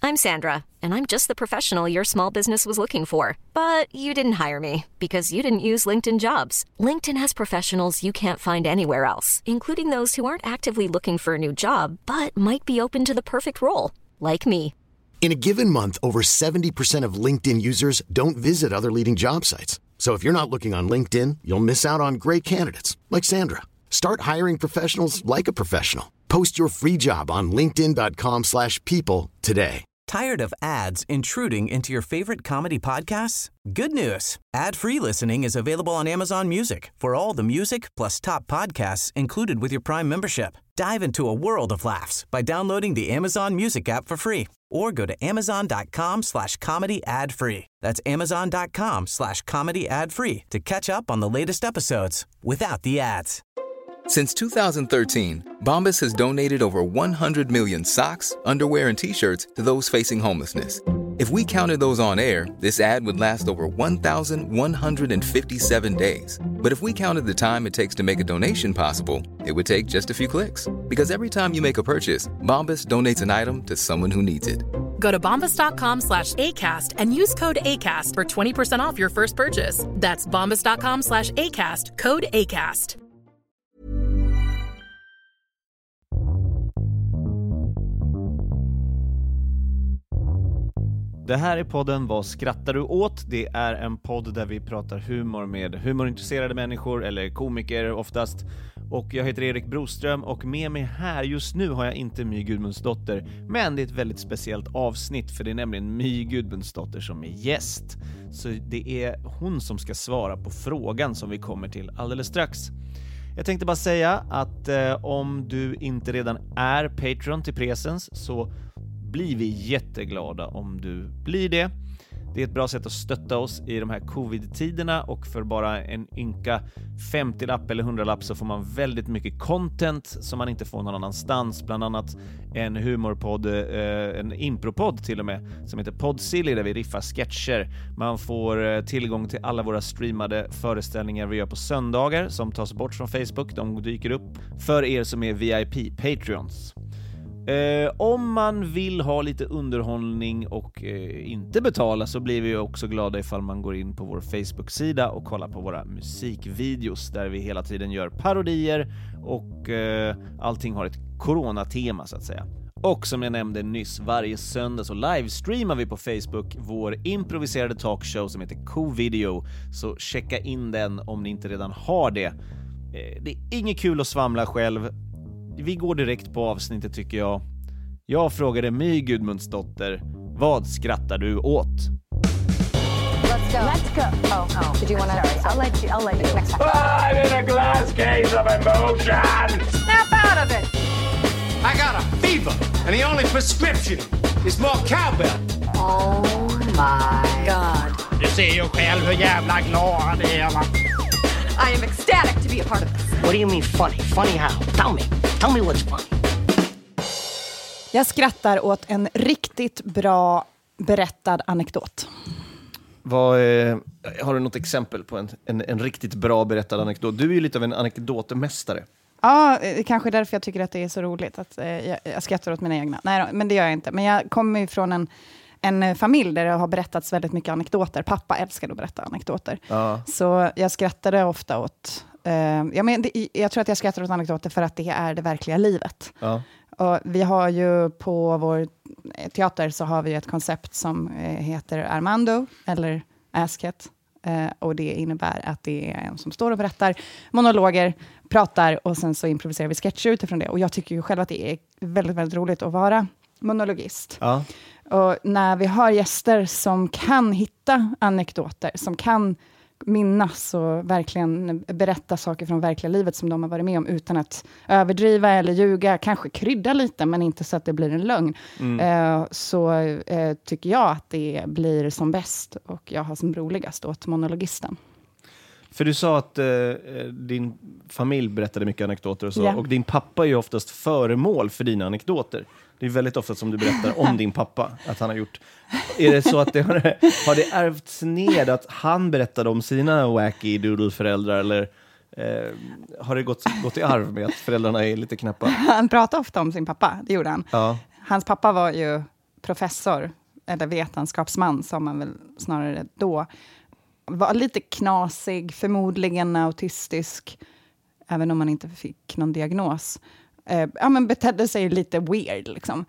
I'm Sandra, and I'm just the professional your small business was looking for. But you didn't hire me because you didn't use LinkedIn Jobs. LinkedIn has professionals you can't find anywhere else, including those who aren't actively looking for a new job, but might be open to the perfect role, like me. In a given month, over 70% of LinkedIn users don't visit other leading job sites. So if you're not looking on LinkedIn, you'll miss out on great candidates like Sandra. Start hiring professionals like a professional. Post your free job on linkedin.com/people today. Tired of ads intruding into your favorite comedy podcasts? Good news. Ad-free listening is available on Amazon Music for all the music plus top podcasts included with your Prime membership. Dive into a world of laughs by downloading the Amazon Music app for free or go to amazon.com/comedy ad-free. That's amazon.com/comedy ad-free to catch up on the latest episodes without the ads. Since 2013, Bombas has donated over 100 million socks, underwear, and T-shirts to those facing homelessness. If we counted those on air, this ad would last over 1,157 days. But if we counted the time it takes to make a donation possible, it would take just a few clicks. Because every time you make a purchase, Bombas donates an item to someone who needs it. Go to bombas.com/ACAST and use code ACAST for 20% off your first purchase. That's bombas.com/ACAST, code ACAST. Det här är podden Vad skrattar du åt? Det är en podd där vi pratar humor med humorintresserade människor, eller komiker oftast. Och jag heter Erik Broström och med mig här just nu har jag inte My Gudmundsdotter. Men det är ett väldigt speciellt avsnitt för det är nämligen My Gudmundsdotter som är gäst. Så det är hon som ska svara på frågan som vi kommer till alldeles strax. Jag tänkte bara säga att om du inte redan är Patreon till Presens så blir vi jätteglada om du blir det. Det är ett bra sätt att stötta oss i de här covid-tiderna och för bara en ynka 50-lapp eller 100-lapp så får man väldigt mycket content som man inte får någon annanstans. Bland annat en humorpodd, en impropodd till och med, som heter Poddsilly där vi riffar sketcher. Man får tillgång till alla våra streamade föreställningar vi gör på söndagar som tas bort från Facebook. De dyker upp för er som är VIP-Patreons. Om man vill ha lite underhållning och inte betala så blir vi också glada ifall man går in på vår Facebook-sida och kollar på våra musikvideos där vi hela tiden gör parodier och allting har ett coronatema så att säga. Och som jag nämnde nyss, varje söndag så livestreamar vi på Facebook vår improviserade talkshow som heter Covideo, så checka in den om ni inte redan har det. Det är inget kul att svamla själv. Vi går direkt på avsnittet tycker jag. Jag frågade My Gudmundsdotter, vad skrattar du åt? Let's go. Let's go. Oh. Did you want to? I'll let you next time. I'm in a glass case of emotion. Snap out of it. I got a fever, and the only prescription is more cowbell. Oh my God. Du ser ju själv hur jävla glad det är, va? I am ecstatic to be a part of this. What do you mean funny? Funny how? Tell me what's funny. Jag skrattar åt en riktigt bra berättad anekdot. Har du något exempel på en riktigt bra berättad anekdot? Du är ju lite av en anekdotmästare. Ja, kanske därför jag tycker att det är så roligt att jag skrattar åt mina egna. Nej, men det gör jag inte. Men jag kommer ju från en familj där det har berättats väldigt mycket anekdoter. Pappa älskade att berätta anekdoter. Ja. Så jag skrattade ofta åt... jag tror att jag skrattar åt anekdoter för att det är det verkliga livet. Ja. Och vi har ju på vår teater så har vi ett koncept som heter Armando eller Asket. Och det innebär att det är en som står och berättar monologer, pratar och sen så improviserar vi sketcher utifrån det. Och jag tycker ju själv att det är väldigt, väldigt roligt att vara monologist. Ja. Och när vi har gäster som kan hitta anekdoter, som kan minnas och verkligen berätta saker från verkliga livet som de har varit med om utan att överdriva eller ljuga, kanske krydda lite men inte så att det blir en lögn. Så tycker jag att det blir som bäst och jag har som roligast åt monologisten. För du sa att din familj berättade mycket anekdoter och så, och din pappa är ju oftast föremål för dina anekdoter. Det är väldigt ofta som du berättar om din pappa att han har gjort. Är det så att har det ärvts ned att han berättade om sina wacky doodle-föräldrar eller har det gått i arv med att föräldrarna är lite knappa? Han pratade ofta om sin pappa, det gjorde han. Ja. Hans pappa var ju professor, eller vetenskapsman som man väl snarare då, var lite knasig, förmodligen autistisk, även om man inte fick någon diagnos. Men betedde sig lite weird liksom.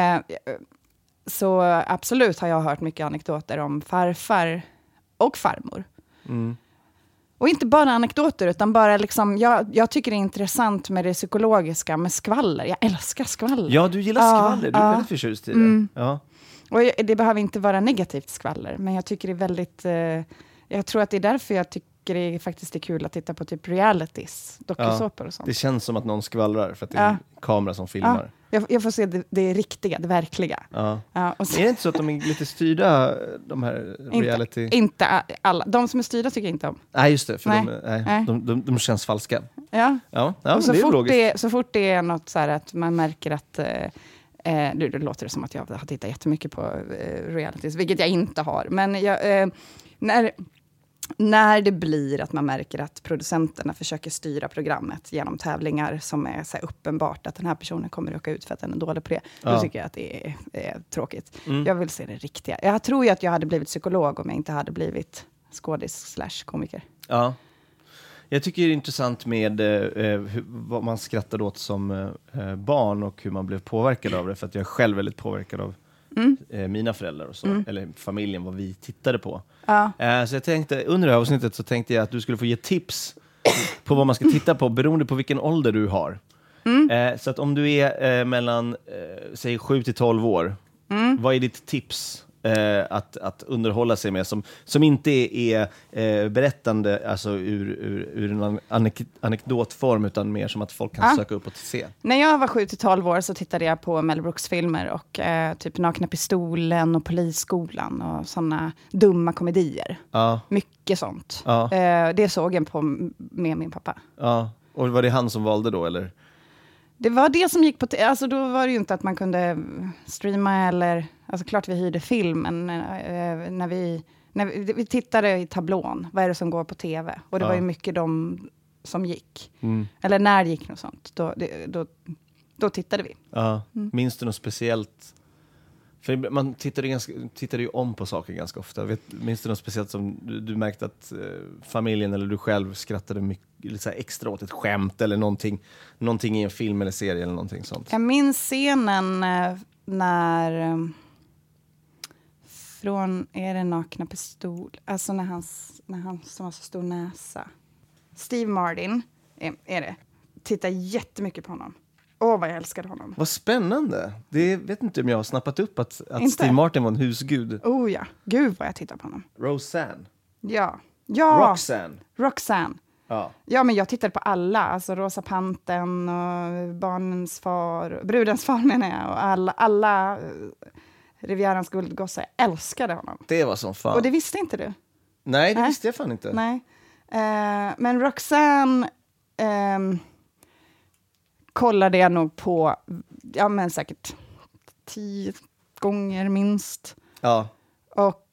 Så absolut har jag hört mycket anekdoter om farfar och farmor. Och inte bara anekdoter, utan bara liksom, jag tycker det är intressant med det psykologiska, med skvaller. Jag älskar skvaller. Ja, du gillar skvaller. Du är väldigt förtjust i det. Ja. Och det behöver inte vara negativt skvaller, men jag tycker det är väldigt... jag tror att det är därför jag tycker det faktiskt är kul att titta på typ realities, dokusåpor och sånt. Det känns som att någon skvallrar för att det är en kamera som filmar. Jag får se det riktiga, det verkliga. Och så, är det inte så att de är lite styrda, de här reality? Inte alla. De som är styrda tycker jag inte om. Nej, just det. För de känns falska. Ja och så fort det är något så här att man märker att... det låter som att jag har tittat jättemycket på realities, vilket jag inte har. Men när det blir att man märker att producenterna försöker styra programmet genom tävlingar som är så här uppenbart att den här personen kommer att åka ut för att den är dålig på det, då tycker jag att det är tråkigt. Jag vill se det riktiga. Jag tror ju att jag hade blivit psykolog om jag inte hade blivit skådis/komiker. Ja. Jag tycker det är intressant med vad man skrattade åt som barn och hur man blev påverkad av det. För att jag är själv väldigt påverkad av mina föräldrar och så. Eller familjen, vad vi tittade på. Så jag tänkte, under det här avsnittet så tänkte jag att du skulle få ge tips på vad man ska titta på beroende på vilken ålder du har. Så att om du är mellan, säg 7 till 12 år, vad är ditt tips? Att underhålla sig med som inte är berättande, alltså ur en anekdotform, utan mer som att folk kan söka upp och se. När jag var 7-12 år så tittade jag på Mel Brooks-filmer och typ Nakna pistolen och Polisskolan och sådana dumma komedier. Mycket sånt. Det såg jag på med min pappa. Och var det han som valde då, eller? Det var det som gick på... Alltså då var det ju inte att man kunde streama eller... Alltså klart vi hyrde film, men när vi tittade i tablån, vad är det som går på tv? Och det var ju mycket de som gick. Eller när det gick något sånt. Då tittade vi. Minns du något speciellt? För man tittade ju om på saker ganska ofta. Minns du något speciellt som du märkte att familjen eller du själv skrattade mycket, lite så här extra åt ett skämt eller någonting i en film eller serie eller någonting sånt? Jag minns scenen när från är det Nakna pistol, alltså när han som har så stor näsa, Steve Martin är det, tittar jättemycket på honom. Vad jag älskade honom. Vad spännande. Det vet inte om jag har snappat upp att Steve Martin var en husgud. Ja, gud vad jag tittar på honom. Roseanne. Ja. Roxanne. Ja, men jag tittade på alla. Alltså Rosa Panten och Barnens far, Brudens far menar jag. Och alla Rivierans guldgossar. Jag älskade honom. Det var som fan. Och det visste inte du? Nej, det visste jag fan inte. Nej. Men Roxanne kollade jag nog på, ja men säkert 10 gånger minst. Ja. Och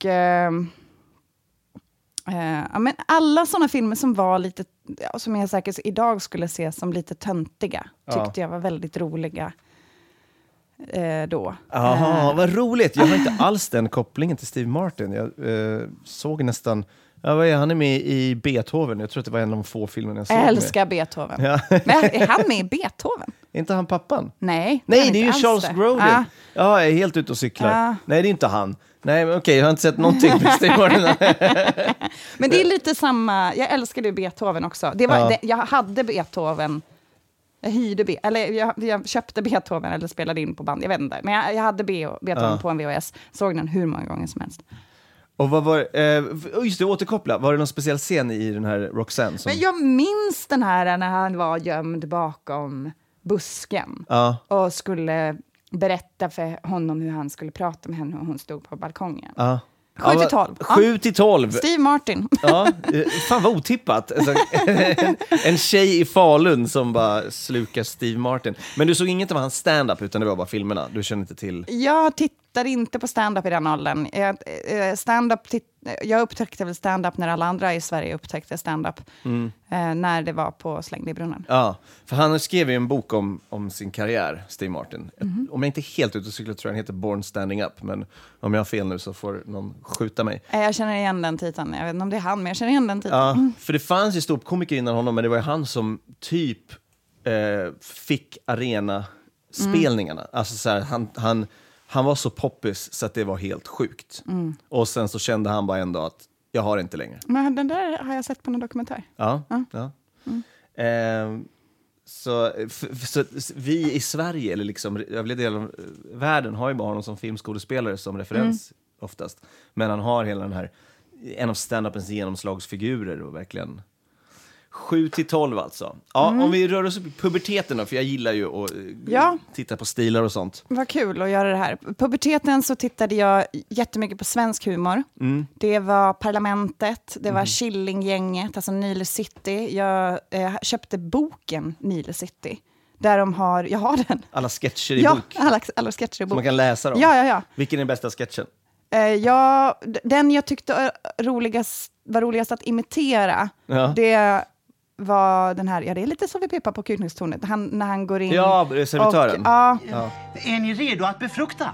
men alla sådana filmer som var lite, som jag säkert idag skulle se som lite töntiga, tyckte jag var väldigt roliga då. Jaha, vad roligt. Jag har inte alls den kopplingen till Steve Martin. Jag såg nästan... han är med i Beethoven. Jag tror att det var en av de få filmerna jag såg. Jag älskar Beethoven. Ja. Men är han med i Beethoven? Är inte han pappan? Nej, det är ju Charles Grodin. Ja, jag är helt ute och cyklar. Nej, det är inte han. Nej, men okej, jag har inte sett någonting med Steve Martin. Men det är lite samma... Jag älskade ju Beethoven också. Det var, jag hade Beethoven... Jag hyrde jag köpte Beethoven eller spelade in på band, jag vet inte. Men jag hade Beethoven på en VHS. Såg den hur många gånger som helst. Och vad var just det, återkoppla. Var det någon speciell scen i den här Roxanne? Men jag minns den här när han var gömd bakom busken. Och skulle berätta för honom hur han skulle prata med henne och hon stod på balkongen. 7-12. 7-12. Steve Martin. Fan vad otippat. Alltså, en tjej i Falun som bara slukar Steve Martin. Men du såg inget av hans stand-up utan det var bara filmerna. Du kände inte till... tittade inte på stand-up i den åldern. Jag upptäckte väl stand-up när alla andra i Sverige upptäckte stand-up. När det var på Slängd i brunnen. Ja, för han skrev ju en bok om sin karriär, Steve Martin. Om jag inte är helt ute och cyklar tror jag den heter Born Standing Up. Men om jag har fel nu så får någon skjuta mig. Jag känner igen den titeln. Jag vet inte om det är han, men jag känner igen den titeln. Ja, för det fanns ju ståuppkomiker innan honom, men det var ju han som typ fick arena-spelningarna. Alltså så här, han var så poppis så att det var helt sjukt. Och sen så kände han bara en dag att jag har det inte längre. Men den där har jag sett på någon dokumentär. Ja. Så vi i Sverige, eller liksom övriga delen av världen, har ju bara honom som filmskådespelare som referens oftast. Men han har hela den här, en av stand-upens genomslagsfigurer och verkligen 7-12 alltså. Ja, om vi rör oss upp i puberteten då, för jag gillar ju att titta på stilar och sånt. Vad kul att göra det här. Puberteten så tittade jag jättemycket på svensk humor. Det var Parlamentet, det var Killinggänget, alltså Nile City. Jag köpte boken Nile City. Där jag har den. Alla sketcher i bok. Alla sketcher i bok. Så man kan läsa dem. Ja. Vilken är den bästa sketchen? Den jag tyckte var roligast att imitera. Det var den här, det är lite som vi peppar på Kuknästornet. När han går in. Ja, servitören. Är ni redo att befrukta?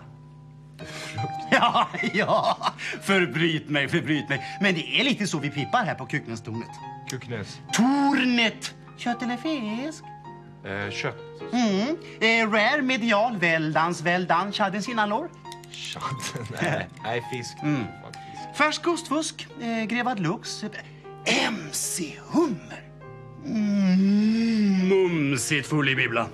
Ja, förbryt mig. Men det är lite så vi pippar här på Kuknästornet. Kuknäs? Tornet! Kött eller fisk? Kött. Rare, medial, väldan, chadden sina lår? Chadden? Nej, fisk. Färsk ostfusk, grevad lux, MC-hummer. Mumsigt full i bibblan.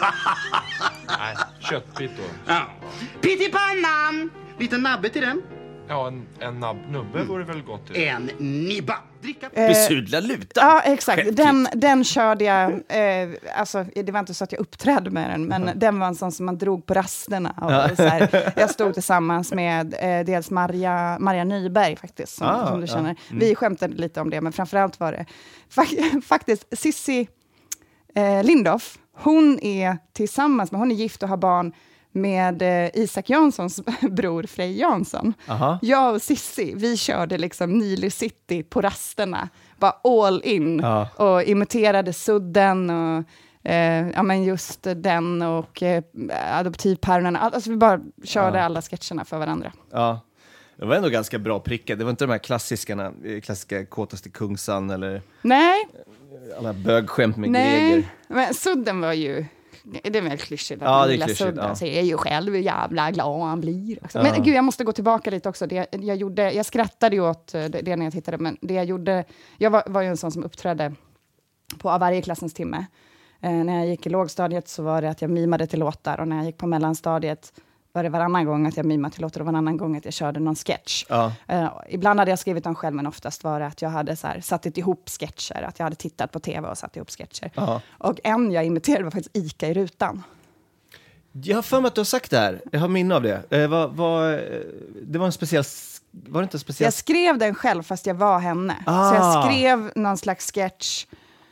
Nej, köttbit då. Ja. Pyttipannan! Lite nabbe till den. Ja, en nubbe vore väl gott. En nibba. Besudla luta. Ja, exakt. Den körde jag, alltså det var inte så att jag uppträdde med den, men den var en sån som man drog på rasterna. Och så här, jag stod tillsammans med dels Maria Nyberg faktiskt, som du känner. Vi skämtade lite om det, men framförallt var det faktiskt Sissi Lindorff. Hon är gift och har barn med Isak Janssons bror Frej Jansson. Jag och Sissi, vi körde liksom Nile City på rasterna. Bara all in. Och imiterade Sudden och men just den och adoptivpäronen. Alltså vi bara körde alla sketcherna för varandra. Ja, det var ändå ganska bra prickat. Det var inte de här klassiska Kåtaste Kungsan eller... Nej. Alla bögskämt med Greger. Men Sudden var ju... Det är väl klyschigt. Ja, det är klyschigt. Jag säger ju själv hur jävla glad han blir. Också. Men gud, jag måste gå tillbaka lite också. Jag skrattade ju åt det när jag tittade, men det jag gjorde... Jag var ju en sån som uppträdde på varje klassens timme. När jag gick i lågstadiet så var det att jag mimade till låtar, och när jag gick på mellanstadiet var det varannan gång att jag mimade till låtar och varannan gång att jag körde någon sketch. Ibland hade jag skrivit dem själv, men oftast var det att jag hade så här, satt ihop sketcher. Att jag hade tittat på tv och satt ihop sketcher. Och en jag imiterade var faktiskt Ica i rutan. Jag har för mig att du har sagt det här. Jag har minne av det. Det var en speciell... Var det inte speciell... Jag skrev den själv fast jag var henne. Så jag skrev någon slags sketch.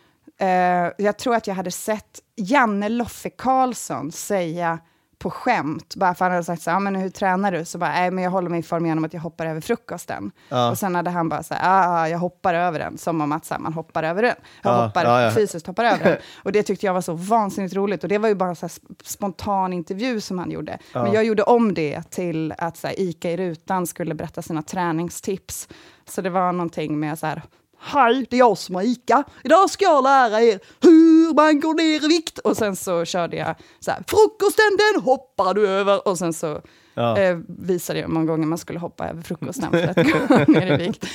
Jag tror att jag hade sett Janne Loffe Karlsson säga på skämt, bara för han hade sagt så här, men hur tränar du? Så bara, nej men jag håller mig i form genom att jag hoppar över frukosten. Och sen hade han bara så här, jag hoppar över den, som om att så här, man hoppar över den. Fysiskt hoppar över den. Och det tyckte jag var så vansinnigt roligt, och det var ju bara en så här spontan intervju som han gjorde. Men jag gjorde om det till att så här, Ica i rutan skulle berätta sina träningstips. Så det var någonting med så här: hej, det är jag som är Ica. Idag ska jag lära er hur man går ner i vikt. Och sen så körde jag så här, frukosten den hoppar du över. Och sen så visade jag många gånger man skulle hoppa över frukosten för att gå ner i vikt.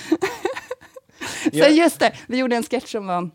Så just det, vi gjorde en sketch som var...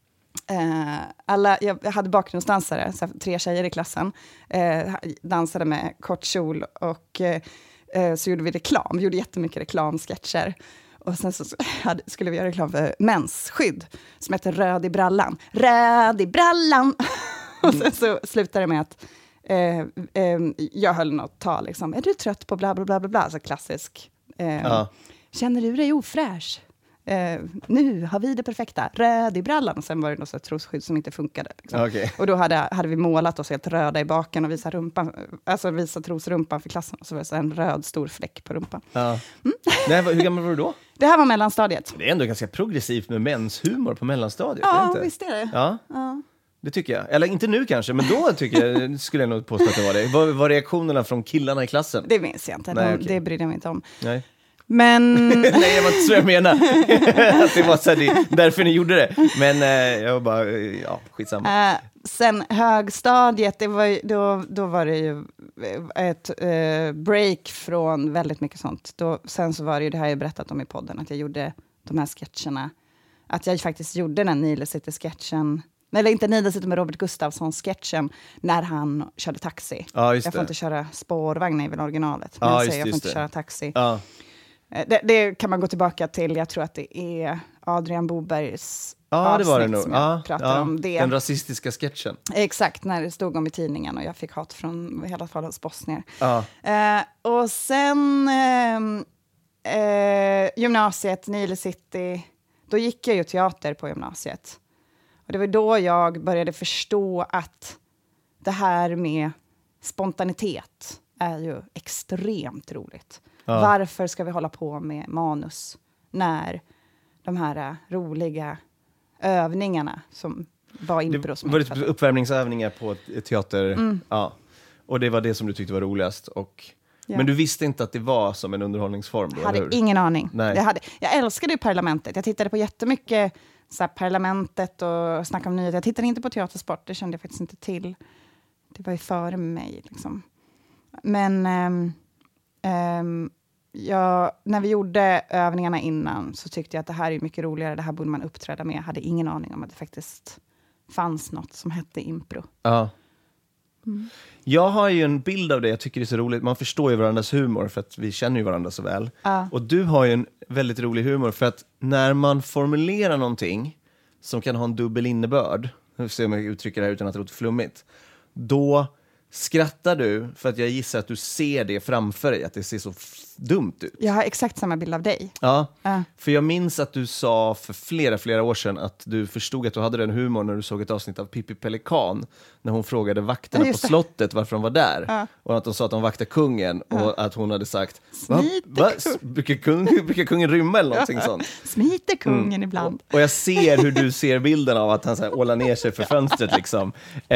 jag hade bakgrundsdansare, så 3 tjejer i klassen. Dansade med kort kjol och så gjorde vi reklam. Vi gjorde jättemycket reklamsketcher. Och sen så skulle vi göra reklam för mensskydd som heter Röd i brallan. Röd i brallan! Och sen så slutade det med att jag höll något tal. Liksom, är du trött på bla bla bla bla bla? Så klassisk. Känner du dig ofräsch? nu har vi det perfekta, röd i brallan. Och sen var det något sånt trosskydd som inte funkade. Liksom. Okay. Och då hade vi målat oss helt röda i baken och visat trosrumpan för klassen. Och så var det så en röd stor fläck på rumpan. Ja. Nej, hur gammal var du då? Det här var mellanstadiet. Det är ändå ganska progressivt med menshumor på mellanstadiet. Ja, är det inte? visst är det. Ja. Det tycker jag. Eller inte nu kanske, men då skulle jag nog påstå att det var det. Vad var reaktionerna från killarna i klassen? Det minns jag inte. Nej, okay. Det brydde jag mig inte om. Nej. Men... Nej, det var inte så jag menar. Att det var så här, därför ni gjorde det. Men jag var bara, skitsamma. Sen högstadiet, då var det ju ett break från väldigt mycket sånt. Sen så var det ju, det här jag berättat om i podden, att jag gjorde de här sketcherna. Att jag faktiskt gjorde den Nile City-sketchen. Eller inte Nile City med Robert Gustafsson-sketchen när han körde taxi. Ja, just jag får det. inte köra spårvagn, är väl originalet. Men jag får inte köra taxi. Ja. Det kan man gå tillbaka till. Jag tror att det är Adrian Bobergs det var det nog. som jag pratar om det. Den rasistiska sketchen. Exakt, när det stod om i tidningen och jag fick hat från hela fallet bosnier. Ja. Och sen gymnasiet, Nile City, då gick jag ju teater på gymnasiet. Och det var då jag började förstå att det här med spontanitet är ju extremt roligt. Ja. Varför ska vi hålla på med manus när de här roliga övningarna som var impro. Det var det typ uppvärmningsövningar på teater. Ja. Och det var det som du tyckte var roligast. Men du visste inte att det var som en underhållningsform då, jag hade ingen aning. Nej. Jag älskade ju Parlamentet. Jag tittade på jättemycket så här, Parlamentet och Snacka om nyheter. Jag tittade inte på Teatersport, det kände jag faktiskt inte till. Det var ju före mig liksom. Men när vi gjorde övningarna innan så tyckte jag att det här är mycket roligare. Det här borde man uppträda med. Jag hade ingen aning om att det faktiskt fanns något som hette impro. Ja. Jag har ju en bild av det. Jag tycker det är så roligt. Man förstår ju varandras humor för att vi känner ju varandra så väl. Och du har ju en väldigt rolig humor för att när man formulerar någonting som kan ha en dubbel innebörd, nu får se om jag uttrycker det här utan att det låter flummigt, då skrattar du för att jag gissar att du ser det framför dig, att det ser så dumt ut. Jag har exakt samma bild av dig. Ja, för jag minns att du sa för flera år sedan att du förstod att du hade den humorn när du såg ett avsnitt av Pippi Pelikan, när hon frågade vakterna på slottet varför de var där. Och att de sa att de vaktar kungen och att hon hade sagt brukar kungen rymma eller någonting sånt. Smiter kungen ibland. Och jag ser hur du ser bilden av att han så här ålar ner sig för fönstret liksom.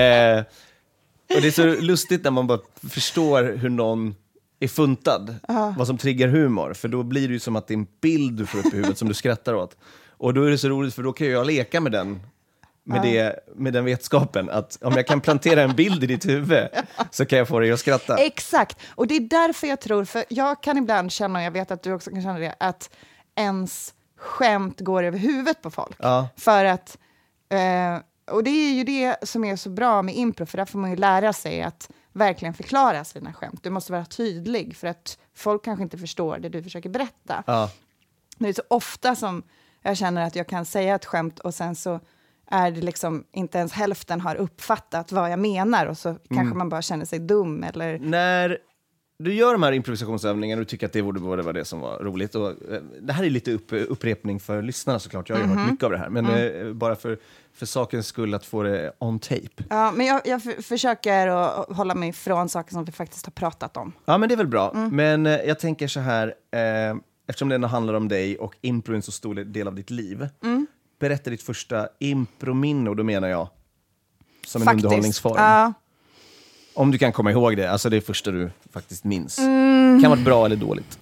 Och det är så lustigt när man bara förstår hur någon är funtad. Vad som triggar humor. För då blir det ju som att det är en bild du får upp i huvudet som du skrattar åt. Och då är det så roligt för då kan jag leka med den. Med den vetskapen att om jag kan plantera en bild i ditt huvud så kan jag få dig att skratta. Exakt. Och det är därför jag tror, för jag kan ibland känna, och jag vet att du också kan känna det, att ens skämt går över huvudet på folk. För att... och det är ju det som är så bra med impro, för där får man ju lära sig att verkligen förklara sina skämt. Du måste vara tydlig, för att folk kanske inte förstår det du försöker berätta. Det är så ofta som jag känner att jag kan säga ett skämt och sen så är det liksom inte ens hälften har uppfattat vad jag menar och så kanske man bara känner sig dum. Eller... När du gör de här improvisationsövningarna och du tycker att det borde vara det som var roligt. Och, det här är lite upprepning för lyssnarna såklart. Jag har ju hört mycket av det här. Men bara för sakens skull att få det on tape. Ja, men jag försöker att hålla mig ifrån saker som vi faktiskt har pratat om. Ja, men det är väl bra. Men jag tänker så här, eftersom det handlar om dig och impro är en så stor del av ditt liv. Berätta ditt första improminne, och då menar jag som en underhållningsform. Om du kan komma ihåg det, alltså det första du faktiskt minns. Kan vara bra eller dåligt.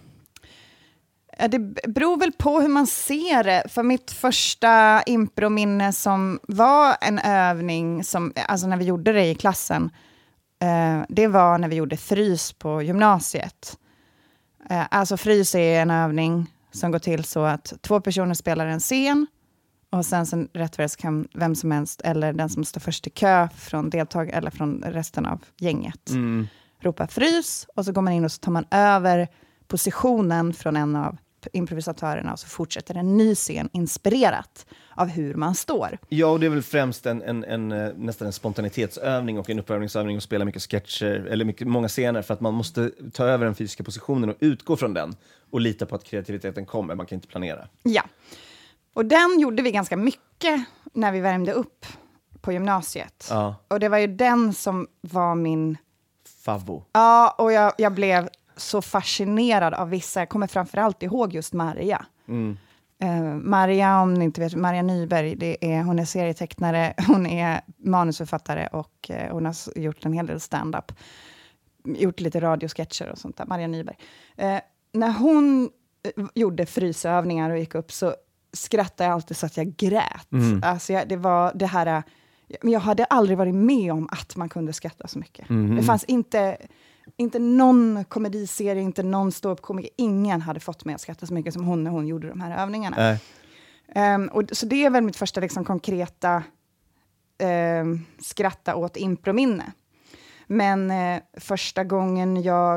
Det beror väl på hur man ser det. För mitt första improminne som var en övning, som, alltså när vi gjorde det i klassen, det var när vi gjorde frys på gymnasiet. Alltså frys är en övning som går till så att 2 personer spelar en scen och sen rättvärs kan vem som helst eller den som står först i kö från deltagare eller från resten av gänget ropa frys, och så går man in och så tar man över positionen från en av improvisatörerna och så fortsätter en ny scen inspirerat av hur man står. Ja, och det är väl främst nästan en spontanitetsövning och en uppövningsövning att spela mycket sketcher eller många scener, för att man måste ta över den fysiska positionen och utgå från den och lita på att kreativiteten kommer. Man kan inte planera. Ja. Och den gjorde vi ganska mycket när vi värmde upp på gymnasiet. Ja. Och det var ju den som var min... Favvo. Ja, och jag blev så fascinerad av vissa. Jag kommer framförallt ihåg just Maria. Maria, om ni inte vet, Maria Nyberg, hon är serietecknare, hon är manusförfattare och hon har gjort en hel del stand-up. Gjort lite radiosketcher och sånt där, Maria Nyberg. När hon gjorde frysövningar och gick upp så skrattade jag alltid så att jag grät. Alltså det var det här... Men jag hade aldrig varit med om att man kunde skratta så mycket. Det fanns inte någon komediserie, inte någon ståuppkomiker. Ingen hade fått mig att skratta så mycket som hon när hon gjorde de här övningarna. Och så det är väl mitt första liksom, konkreta skratta åt improminne. Men första gången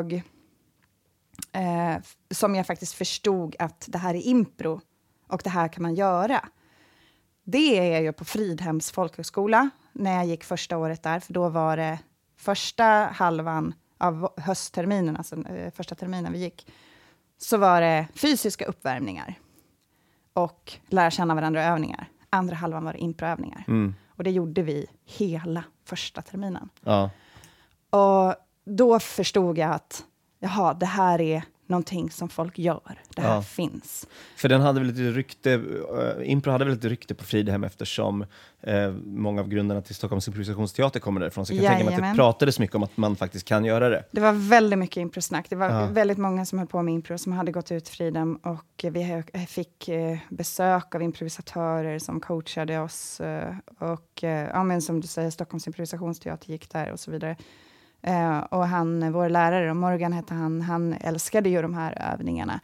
som jag faktiskt förstod att det här är impro och det här kan man göra. Det är ju på Fridhems folkhögskola när jag gick första året där. För då var det första halvan av höstterminen, alltså första terminen vi gick. Så var det fysiska uppvärmningar och lära känna varandra övningar. Andra halvan var det improövningar. Och det gjorde vi hela första terminen. Ja. Och då förstod jag att det här är någonting som folk gör. Det här finns. För den hade väl lite rykte, impro hade väl lite rykte på Fridhem eftersom många av grundarna till Stockholms improvisationsteater kommer därifrån. Så jag kan tänka mig att det pratades mycket om att man faktiskt kan göra det. Det var väldigt mycket improsnack. Det var väldigt många som höll på med impro som hade gått ut Fridhem och vi fick besök av improvisatörer som coachade oss och men som du säger, Stockholms improvisationsteater gick där och så vidare. Och vår lärare, Morgan hette han älskade ju de här övningarna.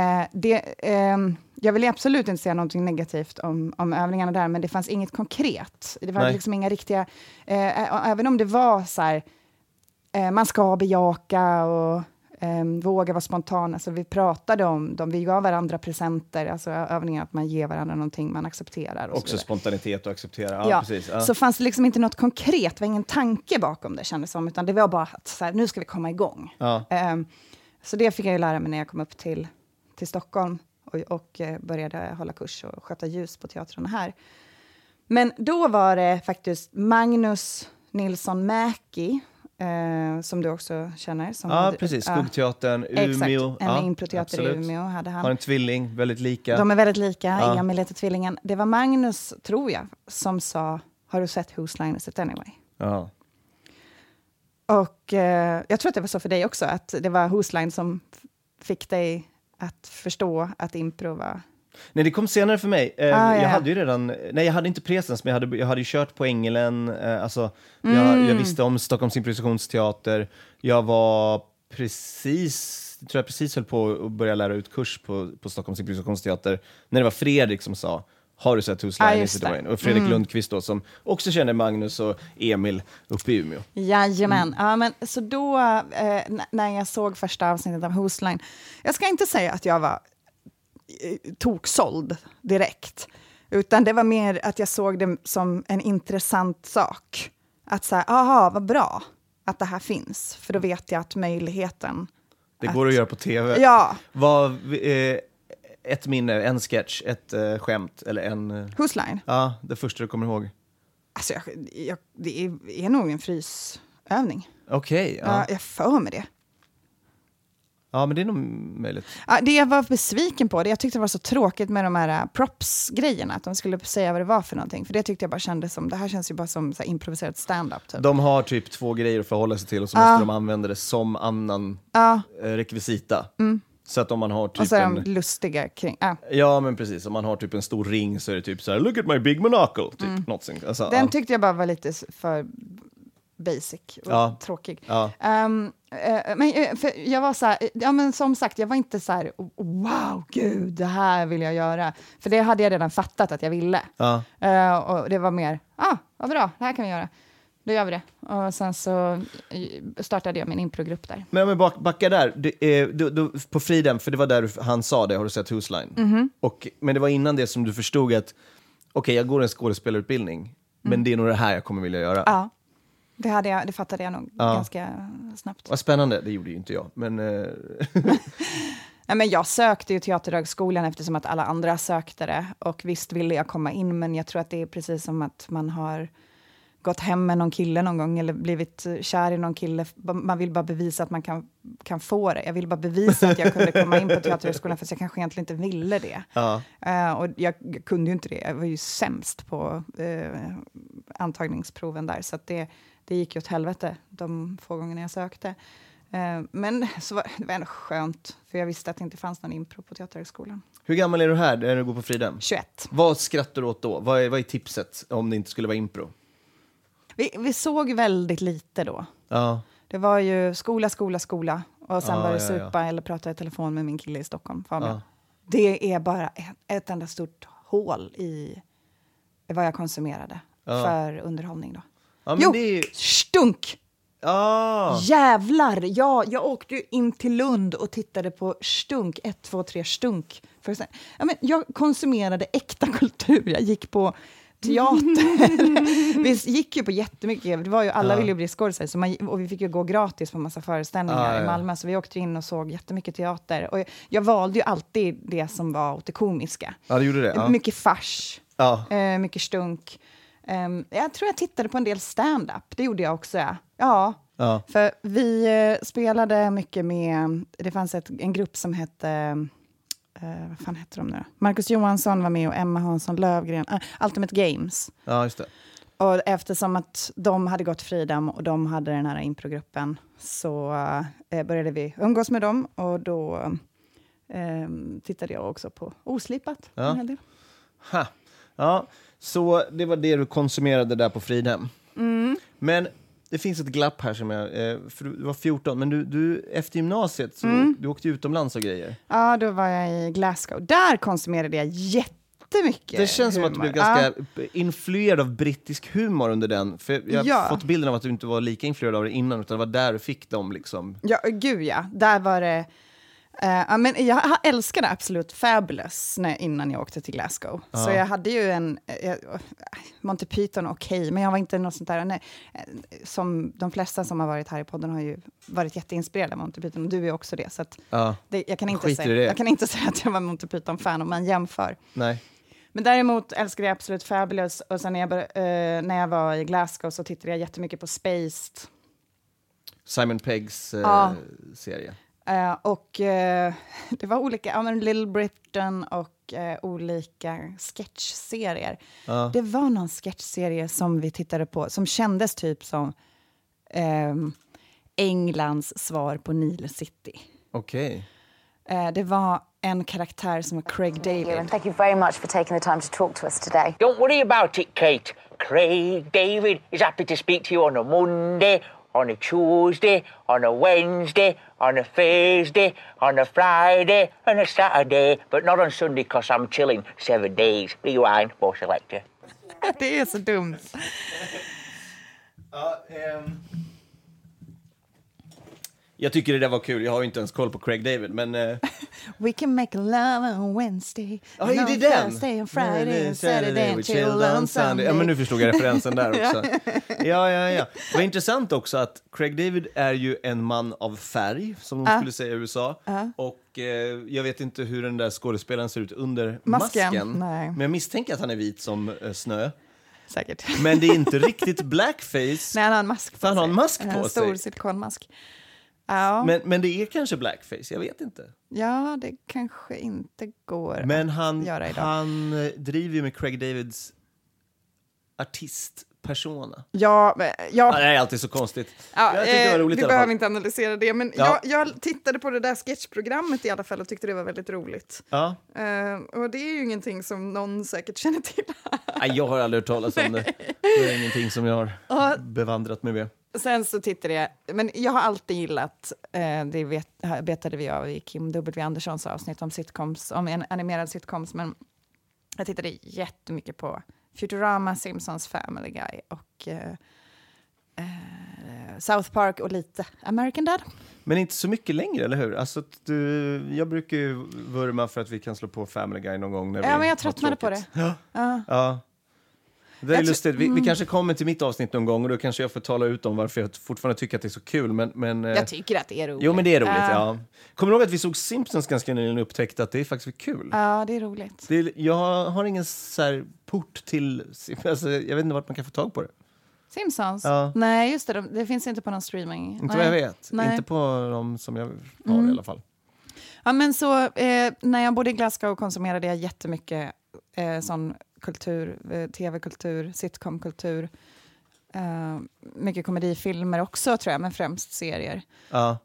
Jag vill absolut inte säga någonting negativt om övningarna där, men det fanns inget konkret. Det var liksom inga riktiga, även om det var så här, man ska bejaka och våga vara spontan. Alltså vi pratade om dem, vi gav varandra presenter, alltså övningar att man ger varandra någonting man accepterar. Och också spontanitet och acceptera. Precis. Så fanns det liksom inte något konkret, det var ingen tanke bakom det kändes som, utan det var bara att så här, nu ska vi komma igång. Så det fick jag ju lära mig när jag kom upp till Stockholm och började hålla kurs och sköta ljus på teatern här. Men då var det faktiskt Magnus Nilsson Mäki, som du också känner. Som precis. Skuggteatern, Umeå. Exakt, en improteater i Umeå hade han. Har en tvilling, väldigt lika. De är väldigt lika, Emil heter tvillingen. Det var Magnus, tror jag, som sa, har du sett Whose Line Is It Anyway? Ja. Och jag tror att det var så för dig också, att det var Whose Line som fick dig att förstå att impro var... Nej, det kom senare för mig. Jag hade ju redan... Nej, jag hade inte presens, men jag hade ju kört på Ängelen. Jag visste om Stockholms improvisationsteater. Jag var precis höll på att börja lära ut kurs på Stockholms improvisationsteater. När det var Fredrik som sa, har du sett Whose Line Is It Anyway? Och Fredrik Lundqvist då, som också känner Magnus och Emil uppe i Umeå. Jajamän. Ja, men så då, när jag såg första avsnittet av Whose Line, jag ska inte säga att jag var toksåld direkt, utan det var mer att jag såg det som en intressant sak. Att säga, vad bra att det här finns, för då vet jag att möjligheten... Det går att göra på tv. Ja. Ett minne, en sketch, ett skämt eller en... Whose Line? Ja, det första du kommer ihåg. Alltså, det är nog en frysövning. Okej. Jag för mig det. Ja, men det är nog möjligt. Ja, det jag var besviken på, det jag tyckte det var så tråkigt med de här props-grejerna, att de skulle säga vad det var för någonting. För det tyckte jag bara kändes som, det här känns ju bara som så här improviserat stand-up. Typ. De har typ 2 grejer att förhålla sig till och så måste de använda det som annan rekvisita. Så att om man har typ och så är de lustiga kring. Ja, men precis. Om man har typ en stor ring så är det typ så här, look at my big monocle. Typ, alltså, den tyckte jag bara var lite för basic och tråkig. Men för jag var så här, men som sagt, jag var inte så här, wow, gud, det här vill jag göra. För det hade jag redan fattat att jag ville. Och det var mer, vad bra, det här kan vi göra. Då gör vi det. Och sen så startade jag min improgrupp där. Men om vi backar där, du, på Fridhem, för det var där han sa det, har du sett Whose Line? Men det var innan det som du förstod att okej, jag går en skådespelarutbildning, men det är nog det här jag kommer vilja göra. Ja. Det fattade jag nog ganska snabbt. Vad spännande, det gjorde ju inte jag. Men, Nej, men jag sökte ju Teaterhögskolan eftersom att alla andra sökte det. Och visst ville jag komma in, men jag tror att det är precis som att man har gått hem med någon kille någon gång eller blivit kär i någon kille. Man vill bara bevisa att man kan få det. Jag vill bara bevisa att jag kunde komma in på Teaterhögskolan fast jag kanske egentligen inte ville det. Ja. Och jag kunde ju inte det. Jag var ju sämst på antagningsproven där. Så att det gick ju åt helvete de få gångerna jag sökte. Men så det var ändå skönt, för jag visste att det inte fanns någon impro på Teaterhögskolan. Hur gammal är du här när du går på Fridhem? 21. Vad skrattar du åt då? Vad är tipset om det inte skulle vara impro? Vi såg väldigt lite då. Ja. Det var ju skola. Och sen var det supa eller prata i telefon med min kille i Stockholm. Ja. Det är bara ett enda stort hål i vad jag konsumerade för underhållning då. Ja, men det är... Stunk! Jävlar! Ja, jag åkte ju in till Lund och tittade på Stunk. 1, 2, 3 Stunk. Jag konsumerade äkta kultur. Jag gick på teater. Vi gick ju på jättemycket. Det var ju, alla ville ju bli skådespelare, och vi fick ju gå gratis på massa föreställningar i Malmö. Så vi åkte in och såg jättemycket teater. Och jag valde ju alltid det som var åt det komiska. Ja, du gjorde det. Ja. Mycket fars. Mycket Stunk. Jag tror jag tittade på en del stand-up. Det gjorde jag också. Ja. För vi spelade mycket med... Det fanns en grupp som hette... vad fan heter de nu? Marcus Johansson var med och Emma Hansson Lövgren. Ultimate Games. Ja, just det. Och eftersom att de hade gått Fridhem och de hade den här improgruppen så började vi umgås med dem. Och då tittade jag också på Oslipat. Ja, så det var det du konsumerade där på Fridhem. Men det finns ett glapp här som för du var 14, men du efter gymnasiet så du åkte utomlands och grejer. Ja, då var jag i Glasgow. Där konsumerade jag jättemycket. Det känns som att du blev ganska influerad av brittisk humor under den. För jag har fått bilden av att du inte var lika influerad av det innan, utan det var där du fick dem liksom. Ja, gud ja. Där var det... men jag älskade absolut Fabulous innan jag åkte till Glasgow. Så jag hade ju Monty Python okej, men jag var inte något sånt där. Som de flesta som har varit här i podden har ju varit jätteinspirerade av Monty Python, och du är också det. Så att jag kan inte säga att jag var Monty Python-fan om man jämför. Nej. Men däremot älskade jag absolut Fabulous, och sen när jag var i Glasgow så tittade jag jättemycket på Spaced. Simon Peggs serie. Och det var olika, Little Britain och olika sketchserier. Det var någon sketchserie som vi tittade på som kändes typ som Englands svar på Nile City. Okej. Det var en karaktär som var Craig David. Thank you very much for taking the time to talk to us today. Don't worry about it, Kate. Craig David is happy to speak to you on a Monday, on a Tuesday, on a Wednesday, on a Thursday, on a Friday, and a Saturday, but not on Sunday because I'm chilling 7 days. Rewind, for selector. Det är så dumt. Jag tycker det där var kul. Jag har ju inte ens koll på Craig David, men... We can make love on Wednesday. Ja, det är den! Thursday and Friday and Saturday and chill on Sunday. Ja, men nu förstod jag referensen där också. Ja. Det var intressant också att Craig David är ju en man av färg, som de skulle säga i USA. Och jag vet inte hur den där skådespelaren ser ut under masken. Nej. Men jag misstänker att han är vit som snö. Säkert. Men det är inte riktigt blackface. Nej, han har en mask på sig. Han har en mask på sig. En stor silikonmask. Ja. Men det är kanske blackface, jag vet inte. Ja, det kanske inte går men att göra idag. Han driver ju med Craig Davids artistpersona. Ja. Det är alltid så konstigt. Ja, jag tyckte det var roligt. Vi behöver inte analysera det, men jag tittade på det där sketchprogrammet i alla fall och tyckte det var väldigt roligt. Ja. Och det är ju ingenting som någon säkert känner till. Nej, jag har aldrig hört talas om det. Det är ingenting som jag har bevandrat mig med. Sen så tittade jag, men jag har alltid gillat, det betade vi av i Kim W. Anderssons avsnitt om sitcoms, om en animerad sitcoms, men jag tittade jättemycket på Futurama, Simpsons, Family Guy och South Park och lite American Dad. Men inte så mycket längre, eller hur? Alltså, jag brukar ju vurma för att vi kan slå på Family Guy någon gång när vi men jag tröttnade på det. Ja. Det är lustigt. Vi kanske kommer till mitt avsnitt någon gång och då kanske jag får tala ut om varför jag fortfarande tycker att det är så kul. Men, jag tycker att det är roligt. Jo, men det är roligt, ja. Kommer du ihåg att vi såg Simpsons ganska nyligen och upptäckte att det är faktiskt kul? Ja, det är roligt. Jag har ingen så här port till... Alltså, jag vet inte vart man kan få tag på det. Simpsons? Ja. Nej, just det. Det finns inte på någon streaming. Inte vad jag vet. Nej. Inte på de som jag har i alla fall. Ja, men så när jag bodde i Glasgow konsumerade jag jättemycket sån kultur, tv-kultur, sitcom-kultur. Mycket komedifilmer också, tror jag, men främst serier. Ja.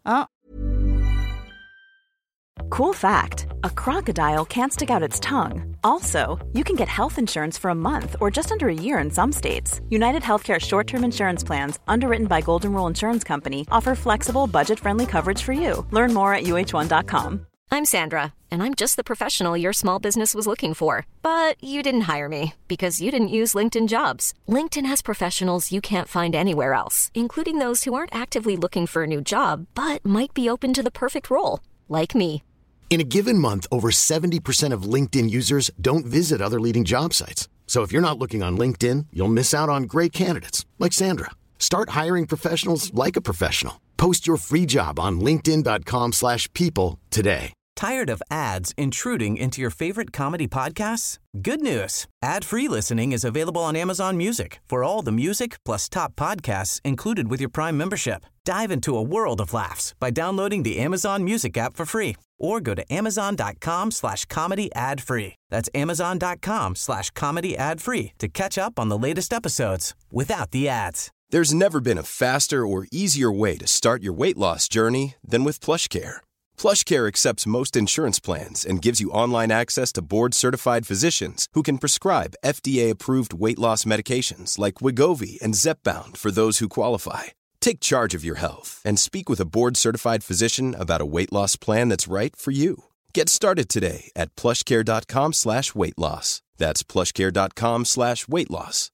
Cool fact, a crocodile can't stick out its tongue. Also, you can get health insurance for a month or just under a year in some states. United Healthcare short-term insurance plans, underwritten by Golden Rule Insurance Company, offer flexible, budget-friendly coverage for you. Learn more at uh1.com. I'm Sandra, and I'm just the professional your small business was looking for. But you didn't hire me because you didn't use LinkedIn Jobs. LinkedIn has professionals you can't find anywhere else, including those who aren't actively looking for a new job, but might be open to the perfect role, like me. In a given month, over 70% of LinkedIn users don't visit other leading job sites. So if you're not looking on LinkedIn, you'll miss out on great candidates like Sandra. Start hiring professionals like a professional. Post your free job on linkedin.com/people today. Tired of ads intruding into your favorite comedy podcasts? Good news. Ad-free listening is available on Amazon Music for all the music plus top podcasts included with your Prime membership. Dive into a world of laughs by downloading the Amazon Music app for free or go to amazon.com/comedy ad-free. That's amazon.com/comedy ad-free to catch up on the latest episodes without the ads. There's never been a faster or easier way to start your weight loss journey than with PlushCare. PlushCare accepts most insurance plans and gives you online access to board-certified physicians who can prescribe FDA-approved weight loss medications like Wegovy and Zepbound for those who qualify. Take charge of your health and speak with a board-certified physician about a weight loss plan that's right for you. Get started today at plushcare.com/weightloss. That's plushcare.com/weightloss.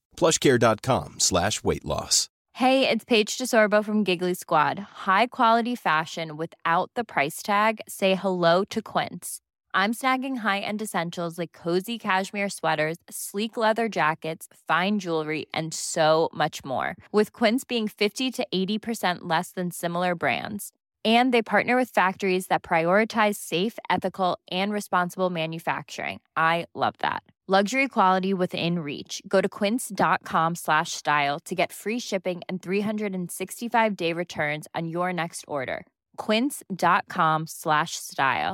plushcare.com/weightloss. Hey, it's Paige DeSorbo from Giggly Squad. High quality fashion without the price tag. Say hello to Quince. I'm snagging high-end essentials like cozy cashmere sweaters, sleek leather jackets, fine jewelry, and so much more. With Quince being 50 to 80% less than similar brands. And they partner with factories that prioritize safe, ethical, and responsible manufacturing. I love that. Luxury quality within reach. Go to quince.com/style to get free shipping and 365-day returns on your next order. quince.com/style.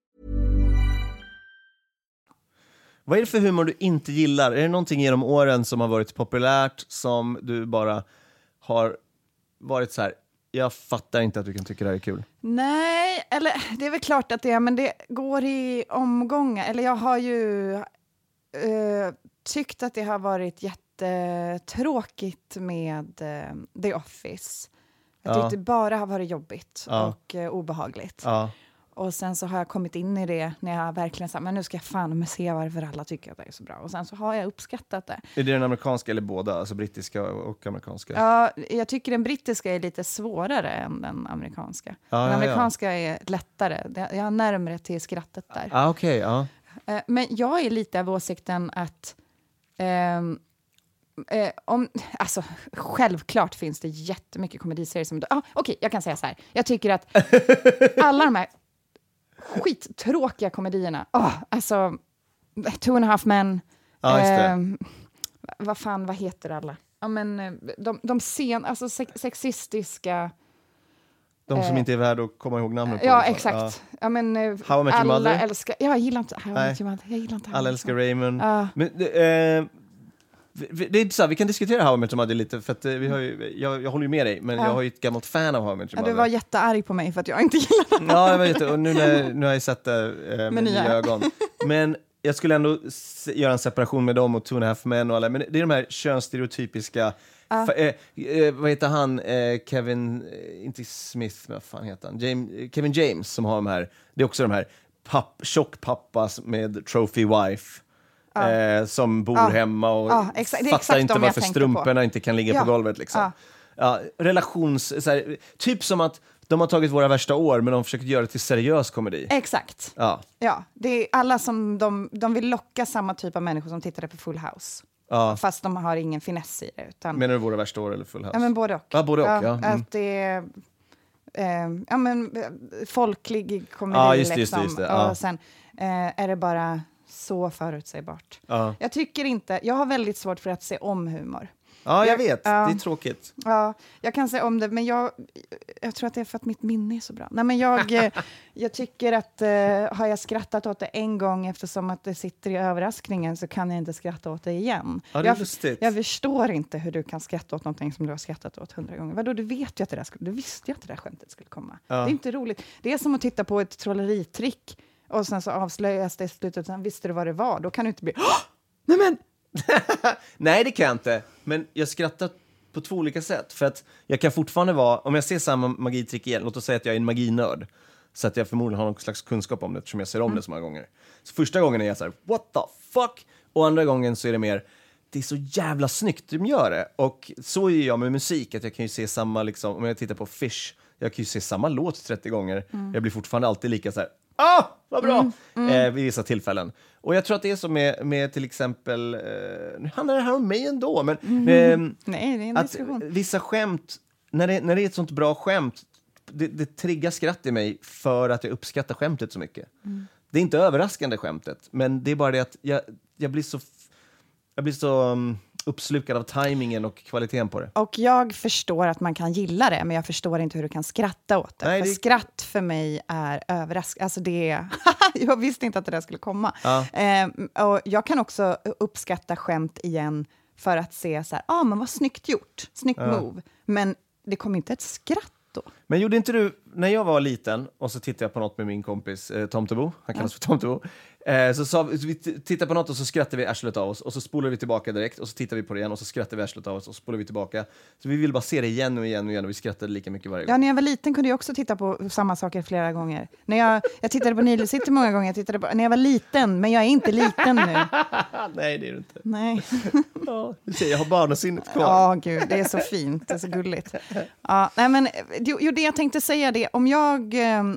Vad är det för humor du inte gillar? Är det någonting genom åren som har varit populärt som du bara har varit så här, jag fattar inte att du kan tycka det här är kul? Nej, eller det är väl klart att det är, men det går i omgångar. Eller jag har ju tyckt att det har varit jättetråkigt med The Office. Jag tyckte det bara har varit jobbigt och obehagligt. Ja. Och sen så har jag kommit in i det när jag verkligen sagt, men nu ska jag fan med se varför alla tycker att det är så bra. Och sen så har jag uppskattat det. Är det den amerikanska eller båda? Alltså brittiska och amerikanska? Ja, jag tycker den brittiska är lite svårare än den amerikanska. Den amerikanska är lättare. Jag har närmare till skrattet där. Okej. Men jag är lite av åsikten att alltså, självklart finns det jättemycket komediserier som... Okej, jag kan säga så här. Jag tycker att alla de här skittråkiga komedierna, alltså 2.5 Men, vad heter alla? Ja, men de alltså sexistiska... De som inte är värda att komma ihåg namnet på. Ja, exakt. Ja, men, How I Met Your Mother. Älskar... Jag gillar inte How I Met Your Mother. Jag gillar inte alla älskar Raymond. Men, det är inte så här, vi kan diskutera How I Met Your Mother lite, för att vi har ju, jag håller ju med dig, men jag har ju ett gammalt fan av How I Met Your Mother. Du var jättearg på mig för att jag inte gillar det. Ja, jag vet, och nu har jag sett det med nya ögon. Men jag skulle ändå göra en separation med dem och 2.5 Men och alla, men det är de här könsstereotypiska vad heter han? Kevin, inte Smith, vad fan heter han? Kevin James som har de här, det är också de här tjockpappas med trophy wife. Som bor hemma och fattar inte varför strumporna inte kan ligga på golvet liksom. Så här, typ som att de har tagit våra värsta år, men de försöker göra det till seriös komedi. Exakt. Ja, det är alla som de vill locka samma typ av människor som tittade på Full House. Fast de har ingen finess i det. Utan... Menar du Våra värsta år eller Full House? Ja, men både och. Ja, både och, ja. Att det är folklig komedi. Just det. Och sen är det bara så förutsägbart. Ja. Jag tycker inte... Jag har väldigt svårt för att se om humor. Ja, jag vet. Det är tråkigt. Ja, jag kan se om det, men jag tror att det är för att mitt minne är så bra. Nej, men jag tycker att har jag skrattat åt det en gång eftersom att det sitter i överraskningen så kan jag inte skratta åt det igen. Ja, det är lustigt. Jag förstår inte hur du kan skratta åt någonting som du har skrattat åt 100 gånger. Vadå, du vet ju att du visste ju att det där skämtet skulle komma. Ja. Det är inte roligt. Det är som att titta på ett trolleritrick och sen så avslöjas det i slutet och sen visste du vad det var. Då kan du inte bli nej men! Nej, det kan jag inte. Men jag skrattar på 2 olika sätt. För att jag kan fortfarande vara, om jag ser samma magitrick igen, låt oss säga att jag är en maginörd. Så att jag förmodligen har någon slags kunskap om det eftersom jag ser om det så många gånger. Så första gången är jag så här, what the fuck? Och andra gången så är det mer, det är så jävla snyggt de gör det. Och så är jag med musik, att jag kan ju se samma, liksom, om jag tittar på Fish, jag kan ju se samma låt 30 gånger. Jag blir fortfarande alltid lika så här, vad bra! Vid vissa tillfällen. Och jag tror att det är så med till exempel, nu handlar det här om mig ändå, men nej, det är en att diskussion. Vissa skämt, när det är ett sånt bra skämt, det triggar skratt i mig för att jag uppskattar skämtet så mycket. Det är inte överraskande skämtet, men det är bara det att jag blir så uppslukad av tajmingen och kvaliteten på det. Och jag förstår att man kan gilla det, men jag förstår inte hur du kan skratta åt det. Nej, för skratt för mig är överraskande. Alltså det är... jag visste inte att det där skulle komma. Ja. Och jag kan också uppskatta skämt igen för att se så här, men vad snyggt gjort. Snyggt move. Men det kom inte ett skratt då. Men gjorde inte du, när jag var liten och så tittade jag på något med min kompis Tomtebo, han kallas för Tomtebo, så vi tittade på något och så skrattade vi arslet av oss och så spolade vi tillbaka direkt och så tittade vi på det igen och så skrattade vi arslet av oss och så spolade vi tillbaka. Så vi ville bara se det igen och igen och igen och vi skrattade lika mycket varje gång. Ja, när jag var liten kunde jag också titta på samma saker flera gånger. När jag tittade på Nile City många gånger, när jag var liten, men jag är inte liten nu. Nej, det är du inte. Nej. Ja, du ser, jag har barnasinnet kvar. Ja, gud, det är så fint, det är så gulligt. Ja, nej, men det jag tänkte säga det, om jag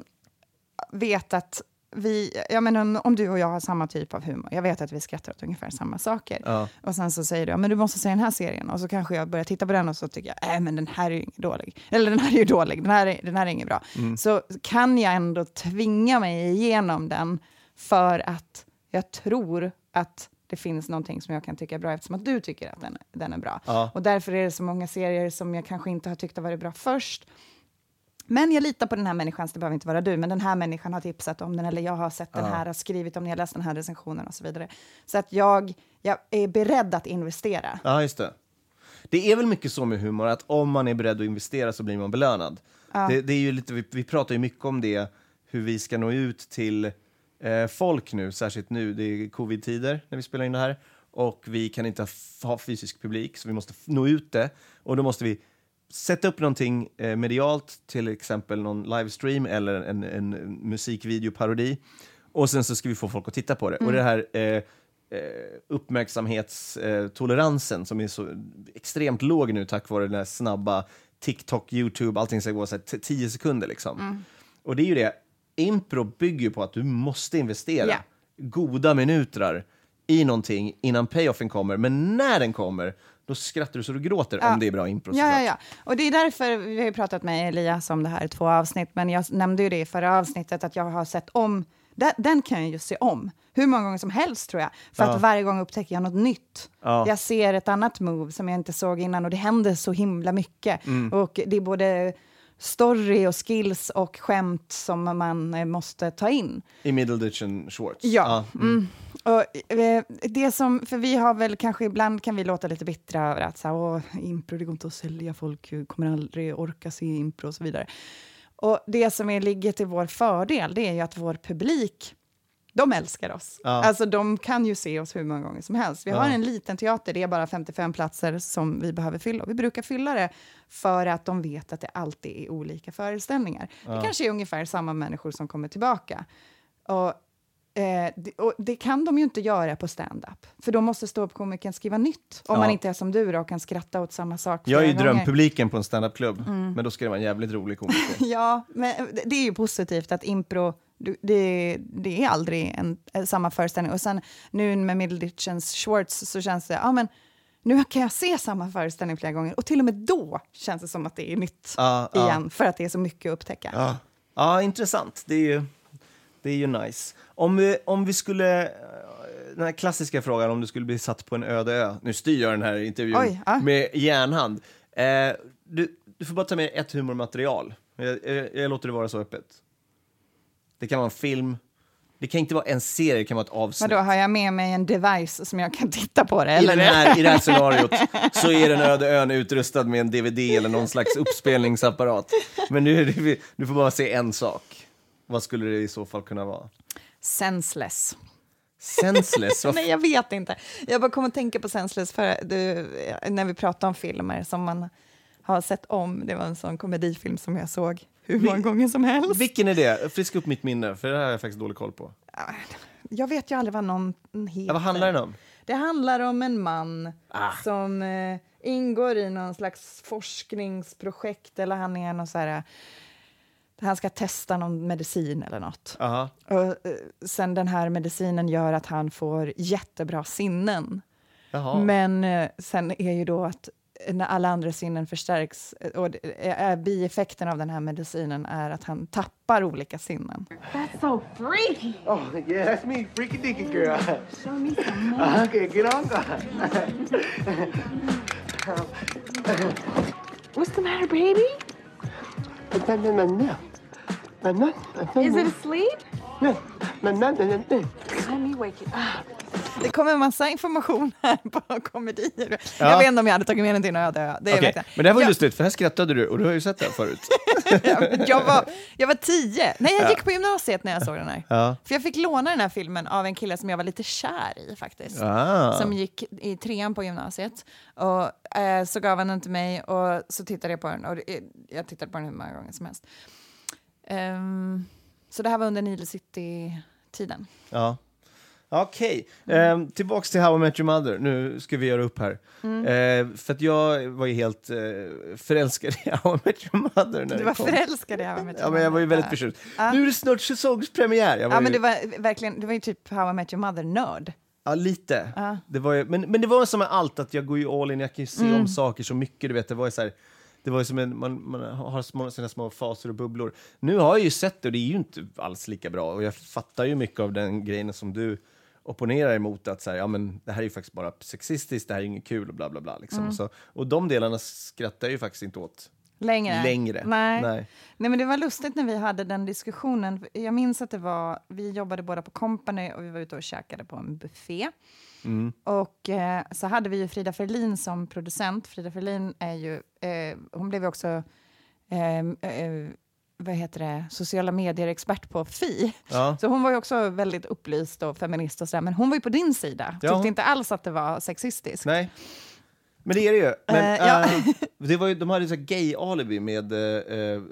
vet att jag menar, om du och jag har samma typ av humor. Jag vet att vi skrattar åt ungefär samma saker. Ja. Och sen så säger du, men du måste se den här serien. Och så kanske jag börjar titta på den och så tycker jag, men den här är ju dålig. Eller den här är ju dålig, den här är inget bra. Så kan jag ändå tvinga mig igenom den för att jag tror att det finns någonting som jag kan tycka är bra eftersom att du tycker att den är bra. Ja. Och därför är det så många serier som jag kanske inte har tyckt har varit bra först. Men jag litar på den här människan, det behöver inte vara du, men den här människan har tipsat om den, eller jag har sett den här, har skrivit om den, jag har läst den här recensionen och så vidare. Så att jag är beredd att investera. Ja, just det. Det är väl mycket så med humor, att om man är beredd att investera så blir man belönad. Ja. Det är ju lite, vi pratar ju mycket om det, hur vi ska nå ut till folk nu, särskilt nu, det är covid-tider när vi spelar in det här, och vi kan inte ha fysisk publik, så vi måste nå ut det, och då måste vi sätta upp någonting medialt, till exempel någon livestream eller en musikvideoparodi. Och sen så ska vi få folk att titta på det. Och det här uppmärksamhetstoleransen som är så extremt låg nu tack vare den här snabba TikTok, YouTube, allting ska gå så här 10 sekunder liksom. Och det är ju det, impro bygger på att du måste investera goda minuter i någonting innan payoffen kommer. Men när den kommer, då skrattar du så du gråter om det är bra impro. Ja. Och det är därför vi har ju pratat med Elias om det här i 2 avsnitt. Men jag nämnde ju det i förra avsnittet att jag har sett om. Den kan jag ju se om hur många gånger som helst tror jag. För att varje gång upptäcker jag något nytt. Jag ser ett annat move som jag inte såg innan. Och det händer så himla mycket. Och det är både story och skills och skämt som man måste ta in. I Middleditch and Schwartz. Ja. Och det som, för vi har väl kanske ibland kan vi låta lite bittra över att så här, impro, det går inte att sälja, folk kommer aldrig orka se impro och så vidare. Och det som ligger till vår fördel, det är ju att vår publik, de älskar oss. Alltså de kan ju se oss hur många gånger som helst. Vi har en liten teater, det är bara 55 platser som vi behöver fylla. Och vi brukar fylla det för att de vet att det alltid är olika föreställningar. Det kanske är ungefär samma människor som kommer tillbaka. Och det kan de ju inte göra på stand-up. För då måste ståuppkomikern skriva nytt. Om man inte är som du då och kan skratta åt samma sak. Jag är ju drömpubliken på en stand-up-klubb. Men då ska det vara en jävligt rolig komiker. Ja, men det är ju positivt att impro, det är aldrig samma föreställning. Och sen nu med Middleditchens Schwartz så känns det, men nu kan jag se samma föreställning flera gånger. Och till och med då känns det som att det är nytt igen. För att det är så mycket att upptäcka. Ja, intressant. Det är ju nice. Om vi skulle... Den här klassiska frågan, om du skulle bli satt på en öde ö. Nu styr jag den här intervjun med järnhand. Du får bara ta med ett humormaterial. Jag låter det vara så öppet. Det kan vara en film. Det kan inte vara en serie, det kan vara ett avsnitt. Men då har jag med mig en device som jag kan titta på det? I det här scenariot så är den öde ön utrustad med en DVD eller någon slags uppspelningsapparat. Men du får bara se en sak. Vad skulle det i så fall kunna vara? Senseless. Senseless? Nej, jag vet inte. Jag bara kommer att tänka på Senseless när vi pratar om filmer som man har sett om. Det var en sån komedifilm som jag såg hur många gånger som helst. Vilken är det? Friska upp mitt minne, för det här har jag faktiskt dålig koll på. Jag vet ju aldrig vad någon heter. Vad handlar den om? Det handlar om en man som ingår i någon slags forskningsprojekt, eller han är någon så här... Han ska testa någon medicin eller något. Och sen den här medicinen gör att han får jättebra sinnen. Men sen är ju då att när alla andra sinnen förstärks och bieffekten av den här medicinen är att han tappar olika sinnen. That's so freaky. Oh, yeah, that's me, freaky dicky girl. Show me some more. Okay, get on. What's the matter, baby? Is it asleep? Let me wake it up. Det kommer en massa information här på komedier. Jag vet inte om jag hade tagit med den till en öde. Men det här var ju lustigt, för här skrattade du och du har ju sett det här förut. jag var 10. Nej, jag gick på gymnasiet när jag såg den här. För jag fick låna den här filmen av en kille som jag var lite kär i faktiskt. Som gick i 3:an på gymnasiet. Och så gav han den till mig och så tittade jag på den. Och jag tittade på den hur många gånger som helst. Så det här var under Nile City-tiden. Ja. Okej, tillbaks till How I Met Your Mother. Nu ska vi göra upp här. För att jag var ju helt förälskad i How I Met Your Mother. När du var förälskad i How I Met Your Mother? Ja, men jag var ju väldigt förtjust. Nu är det snart säsongspremiär. Men det var ju typ How I Met Your Mother-nörd. Ja, lite. Det var ju, men det var som med allt, att jag går ju all in. Jag kan ju se om saker så mycket, du vet. Det var ju så här... Det var ju som man har sina små faser och bubblor. Nu har jag ju sett det och det är ju inte alls lika bra. Och jag fattar ju mycket av den grejen som du opponerar emot. Att säga, men det här är ju faktiskt bara sexistiskt, det här är inget kul och bla bla bla. Liksom. Och de delarna skrattar jag ju faktiskt inte åt. Längre. Nej, men det var lustigt när vi hade den diskussionen. Jag minns att vi jobbade båda på Company och vi var ute och käkade på en buffé. Och så hade vi ju Frida Ferlin som producent. Frida Ferlin är ju, hon blev ju också sociala medier-expert på FI. Så hon var ju också väldigt upplyst och feminist och sådär. Men hon var ju på din sida. Tyckte inte alls att det var sexistiskt. Nej. Men det är det ju. Men, det var ju, de hade ju så gay-alibi med... nu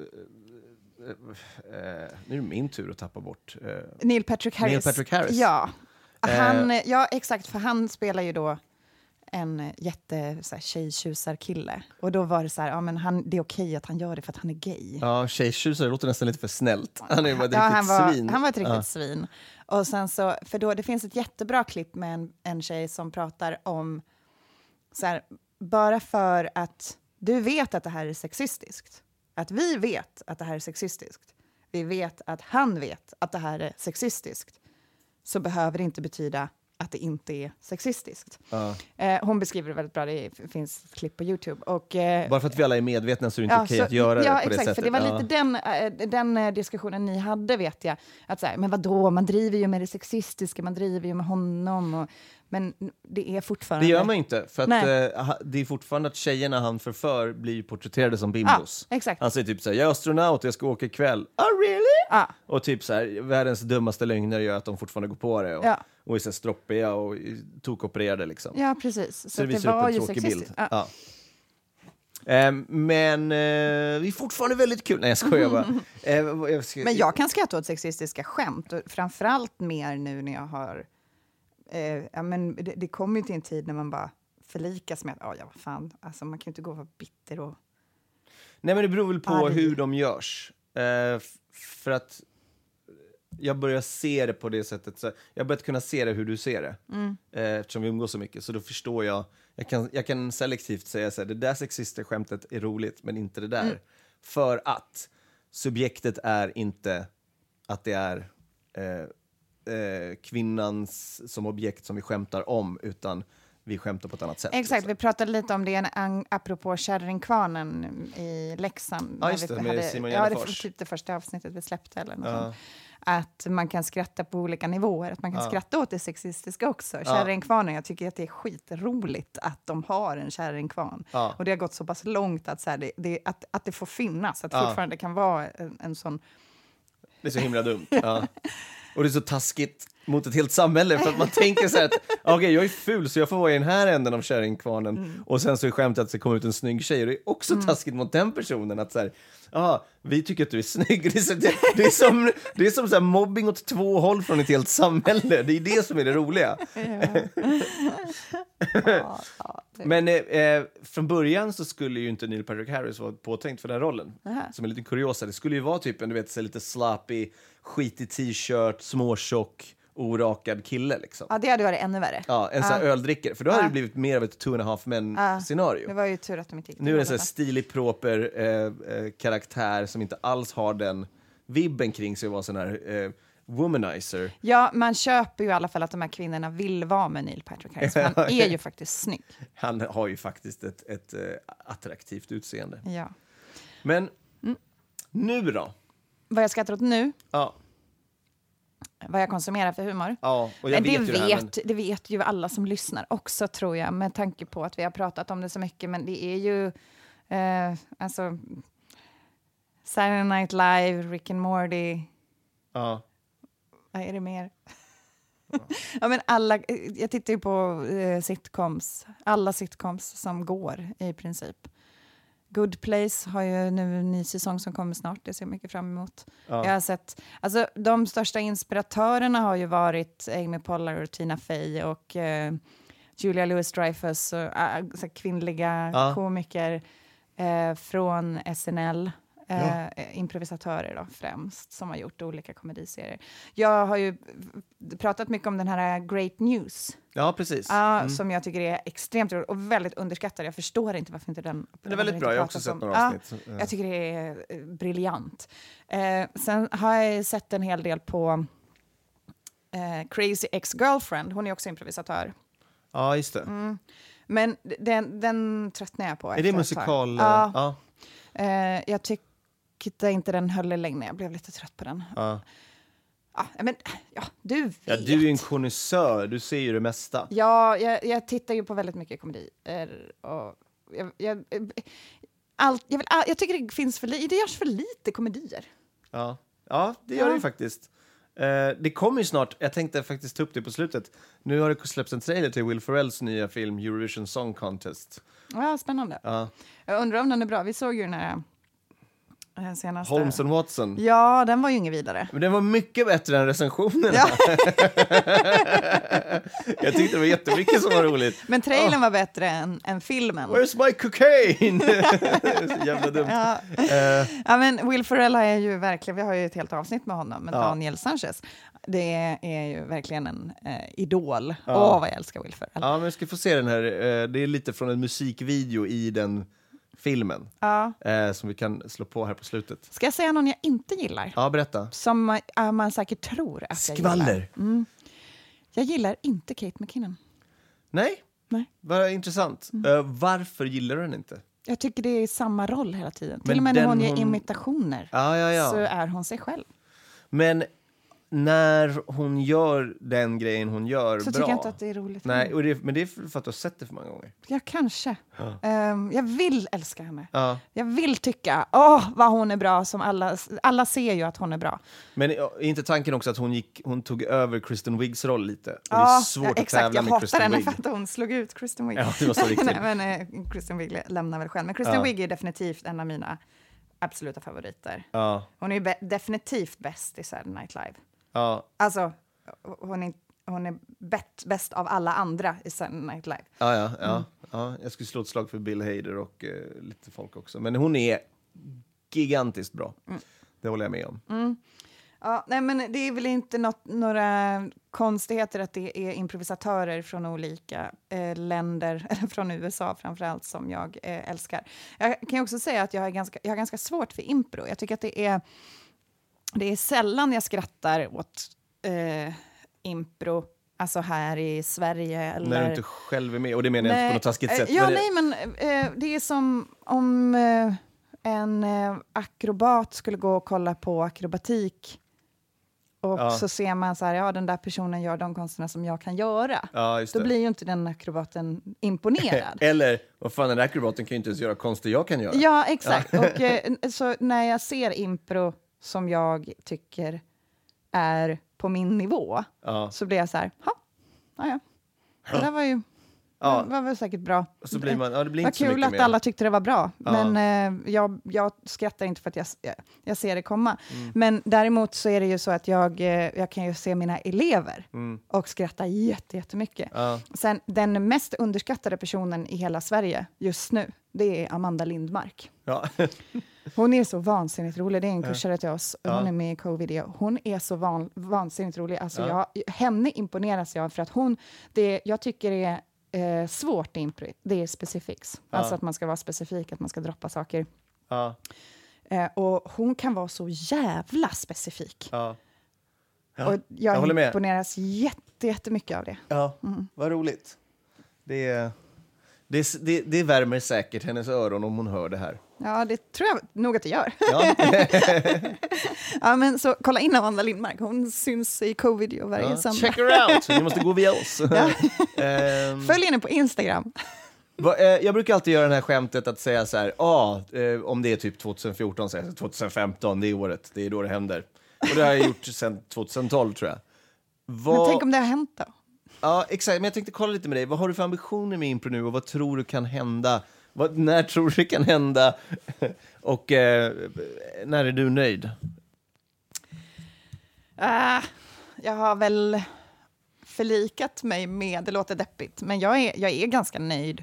är det min tur att tappa bort. Neil Patrick Harris. Ja. Exakt. För han spelar ju då en tjejtjusarkille. Och då var det så här, det är okej att han gör det för att han är gay. Ja, tjejtjusare låter nästan lite för snällt. Han är bara svin. Han var ett riktigt svin. Och sen så, för då, det finns ett jättebra klipp med en tjej som pratar om så här, bara för att du vet att det här är sexistiskt. Att vi vet att det här är sexistiskt. Vi vet att han vet att det här är sexistiskt. Så behöver det inte betyda att det inte är sexistiskt. Hon beskriver det väldigt bra, det finns klipp på YouTube. Och, bara för att vi alla är medvetna så är det inte okej att göra det på det sättet. För det var lite den diskussionen ni hade, vet jag. Att säga, men vadå, man driver ju med det sexistiska, man driver ju med honom. Men det är fortfarande... Det gör man inte, för att det är fortfarande att tjejerna han förför blir porträtterade som bimbos. Exakt. Han säger typ så här, jag är astronaut, jag ska åka ikväll. Really? Och typ så här, världens dummaste lögner gör att de fortfarande går på det. Och är så stroppiga och tokopererade liksom. Ja, precis. Så det visar upp en tråkig bild. Men vi är fortfarande väldigt kul. Nej, jag skojar bara. Men jag kan skratta åt sexistiska skämt. Och framförallt mer nu när jag har... men det kommer ju till en tid när man bara förlikas med att vad fan, alltså man kan ju inte gå och vara bitter och... Nej, men det beror väl på hur de görs. För att jag börjar se det på det sättet. Så jag har börjat kunna se det hur du ser det. Eftersom vi umgås så mycket. Så då förstår jag. Jag kan selektivt säga så här, det där sexistskämtet är roligt, men inte det där. För att subjektet är inte att det är kvinnans som objekt som vi skämtar om, utan vi skämtar på ett annat sätt. Exakt, liksom. Vi pratade lite om det apropå Kärringkvarnen i Leksand. Ja, just det, med Simon Gärdenfors. Ja, det var typ det första avsnittet vi släppte eller något sånt. Att man kan skratta på olika nivåer. Att man kan skratta åt det sexistiska också. Kärringkvarnen, jag tycker att det är skitroligt att de har en kärringkvarn. Och det har gått så pass långt att, så här, att det får finnas. Att fortfarande kan vara en sån... Det är så himla dumt. Och det är så taskigt mot ett helt samhälle, för att man tänker så här att okej, jag är ful så jag får vara i den här änden av kärringkvarnen, och sen så är skämtet att det kommer ut en snygg tjej, och det är också taskigt mot den personen att så här, vi tycker att du är snygg. Det är som så här mobbing åt två håll från ett helt samhälle. Det är det som är det roliga. Men från början så skulle ju inte Neil Patrick Harris vara påtänkt för den rollen. Som en liten kuriosa. Det skulle ju vara typ en, du vet, så lite sloppy, skitig t-shirt, småtjock, orakad kille liksom. Ja, det hade varit ännu värre. Ja, en sån här öldrickare. För då hade det blivit mer av ett 2.5 Men-scenario. Det var ju tur att de inte gick. Nu är det en sån här stilig, proper karaktär som inte alls har den vibben kring sig att vara sån här womanizer. Ja, man köper ju i alla fall att de här kvinnorna vill vara med Neil Patrick Harris. Han är ju faktiskt snygg. Han har ju faktiskt ett attraktivt utseende. Ja. Men nu då? Vad jag skrattar åt nu? Ja. Vad jag konsumerar för humor. Ja, och jag det vet ju alla som lyssnar också, tror jag, med tanke på att vi har pratat om det så mycket. Men det är ju alltså Saturday Night Live, Rick and Morty. Ja. Vad är det mer? Ja, men jag tittar ju på sitcoms. Alla sitcoms som går i princip. Good Place har ju nu en ny säsong som kommer snart. Det ser jag mycket fram emot. Jag har sett, alltså, de största inspiratörerna har ju varit Amy Poehler och Tina Fey och Julia Louis-Dreyfus och kvinnliga komiker från SNL. Improvisatörer då, främst, som har gjort olika komediserier. Jag har ju pratat mycket om den här Great News. Ja, precis. Som jag tycker är extremt rolig och väldigt underskattad. Jag förstår inte varför inte den... Det är väldigt bra, jag har också sett några avsnitt. Jag tycker det är briljant. Sen har jag sett en hel del på Crazy Ex-Girlfriend. Hon är också improvisatör. Ja, just det. Men den tröttnar jag på. Är det musikal? Ja. Jag tyckte inte den höll länge. Jag blev lite trött på den. Du vet. Ja, du är ju en konnässör. Du ser ju det mesta. Ja, jag tittar ju på väldigt mycket komedier. Och jag tycker det görs för lite komedier. Ja, det gör det ju faktiskt. Det kommer ju snart. Jag tänkte faktiskt ta upp det på slutet. Nu har det släppts en trailer till Will Ferrells nya film Eurovision Song Contest. Ja, spännande. Jag undrar om den är bra. Vi såg ju den här senaste. Holmes and Watson. Ja, den var ju inget vidare. Men den var mycket bättre än recensionerna. Ja. Jag tyckte det var jättemycket som var roligt. Men trailern var bättre än filmen. Where's my cocaine? Så jävla dumt. Ja, men Will Ferrell är ju verkligen, vi har ju ett helt avsnitt med honom, med Daniel Sanchez. Det är ju verkligen en idol. Vad jag älskar Will Ferrell. Ja, men jag ska få se den här. Det är lite från en musikvideo i den filmen. Som vi kan slå på här på slutet. Ska jag säga någon jag inte gillar? Ja, berätta. Som man säkert tror att jag Skvaller. gillar. Jag gillar inte Kate McKinnon. Nej? Vad intressant. Varför gillar du den inte? Jag tycker det är samma roll hela tiden. Till och med när hon gör imitationer så är hon sig själv. Men när hon gör den grejen hon gör så bra. Tycker jag inte att det är roligt. Nej, men det är för att du har sett det för många gånger. Ja, kanske. Jag vill älska henne. Jag vill tycka, vad hon är bra. Som alla ser ju att hon är bra. Men är inte tanken också att hon tog över Kristen Wiggs roll lite? Och det är svårt att tävla med Kristen Wiig. Jag hatar henne för att hon slog ut Kristen Wiig. Ja, det var så riktigt. Nej, men Kristen Wiig lämnar väl själv. Men Kristen Wiig är definitivt en av mina absoluta favoriter. Hon är definitivt bäst i Saturday Night Live. Alltså, hon är bäst av alla andra i Saturday Night Live. Ja. Jag skulle slå ett slag för Bill Hader och lite folk också. Men hon är gigantiskt bra. Det håller jag med om. Ja, nej, men det är väl inte några konstigheter att det är improvisatörer från olika länder, eller från USA framförallt, som jag älskar. Jag kan ju också säga att jag har ganska svårt för impro. Jag tycker att det är sällan jag skrattar åt impro, alltså här i Sverige. Eller... När du inte själv är med, och det menar jag inte på något taskigt sätt. Det är som om en akrobat skulle gå och kolla på akrobatik. Och så ser man så här, den där personen gör de konsterna som jag kan göra. Ja, just det. Då blir ju inte den akrobaten imponerad. Eller, vad fan, den där akrobaten kan ju inte ens göra konster jag kan göra. Ja, exakt. Och så när jag ser impro som jag tycker är på min nivå, så blir jag så här, det där var ju... Ja. Det var väl säkert bra. Så blir man, det blir vad inte så kul mycket att mer. Alla tyckte det var bra. Men jag skrattar inte för att jag ser det komma. Men däremot så är det ju så att jag kan ju se mina elever och skratta jättemycket. Sen den mest underskattade personen i hela Sverige just nu, det är Amanda Lindmark. Ja. Hon är så vansinnigt rolig. Det är en kursare till oss. Hon är med i Covid. Hon är så vansinnigt rolig. Alltså henne imponeras jag för att jag tycker det är svårt impro. Det är specifics. Alltså att man ska vara specifik, att man ska droppa saker. Och hon kan vara så jävla specifik. Och jag imponeras jättemycket av det. Ja, vad roligt. Det värmer säkert hennes öron om hon hör det här. Ja, det tror jag nog att det gör. Ja, men så kolla in Amanda Lindmark. Hon syns i Covid varje söndag. Check her out. Ni måste gå via oss. Följ henne på Instagram. Jag brukar alltid göra det här skämtet att säga så här, om det är typ 2014, så 2015, det är året, det är då det händer. Och det har jag gjort sedan 2012, tror jag. Men tänk om det har hänt då? Ja, exakt. Men jag tänkte kolla lite med dig. Vad har du för ambitioner med impro nu och vad tror du kan hända? När tror du det kan hända? Och när är du nöjd? Jag har väl förlikat mig med, det låter deppigt, men jag är ganska nöjd.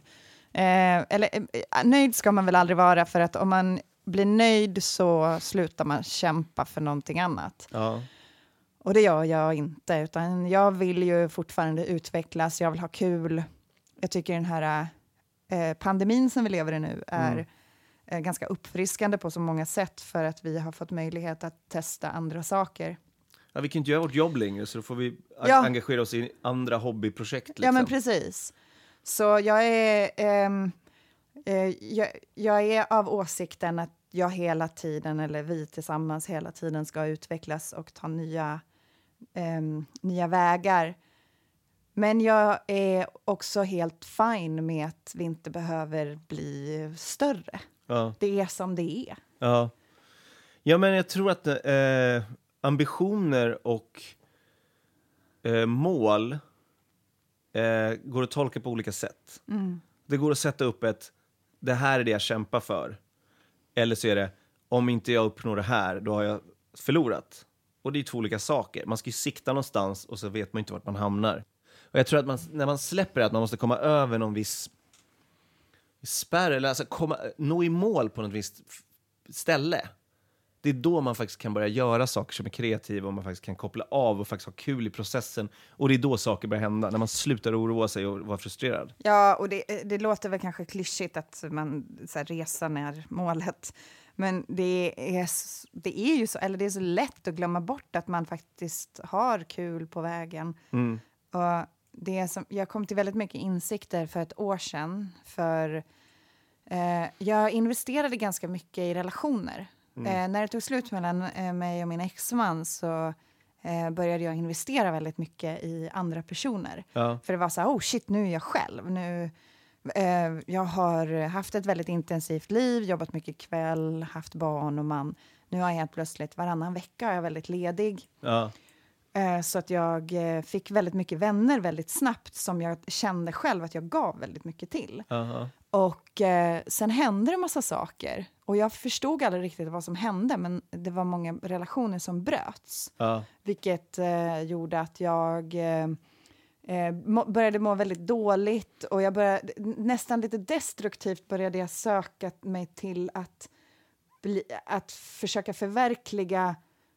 Nöjd ska man väl aldrig vara, för att om man blir nöjd så slutar man kämpa för någonting annat. Ja. Och det gör jag inte, utan jag vill ju fortfarande utvecklas, jag vill ha kul. Jag tycker den här pandemin som vi lever i nu är ganska uppfriskande på så många sätt, för att vi har fått möjlighet att testa andra saker. Ja, vi kan inte göra vårt jobb längre, så då får vi engagera oss i andra hobbyprojekt. Liksom. Ja, men precis. Så jag är av åsikten att jag hela tiden, eller vi tillsammans hela tiden, ska utvecklas och ta nya vägar. Men jag är också helt fine med att vi inte behöver bli större. Ja. Det är som det är. Ja, men jag tror att ambitioner och mål går att tolka på olika sätt. Det går att sätta upp det här är det jag kämpar för. Eller så är det, om inte jag uppnår det här, då har jag förlorat. Och det är 2 olika saker. Man ska ju sikta någonstans och så vet man inte vart man hamnar. Och jag tror att när man släpper det, att man måste komma över någon viss spärr, eller alltså nå i mål på något visst ställe. Det är då man faktiskt kan börja göra saker som är kreativa och man faktiskt kan koppla av och faktiskt ha kul i processen. Och det är då saker börjar hända, när man slutar oroa sig och vara frustrerad. Ja, och det låter väl kanske klyschigt att man så här, resan är målet. Men det är ju så, eller det är så lätt att glömma bort att man faktiskt har kul på vägen. Och jag kom till väldigt mycket insikter för ett år sedan. För jag investerade ganska mycket i relationer. När det tog slut mellan mig och min exman så började jag investera väldigt mycket i andra personer. För det var så här, shit, nu är jag själv. Jag har haft ett väldigt intensivt liv, jobbat mycket kväll, haft barn och man. Nu har jag helt plötsligt varannan vecka, jag är väldigt ledig. Så att jag fick väldigt mycket vänner väldigt snabbt som jag kände själv att jag gav väldigt mycket till. Och sen hände det en massa saker. Och jag förstod aldrig riktigt vad som hände, men det var många relationer som bröts. Vilket gjorde att jag började må väldigt dåligt. Och jag började, nästan lite destruktivt började jag söka mig till att försöka förverkliga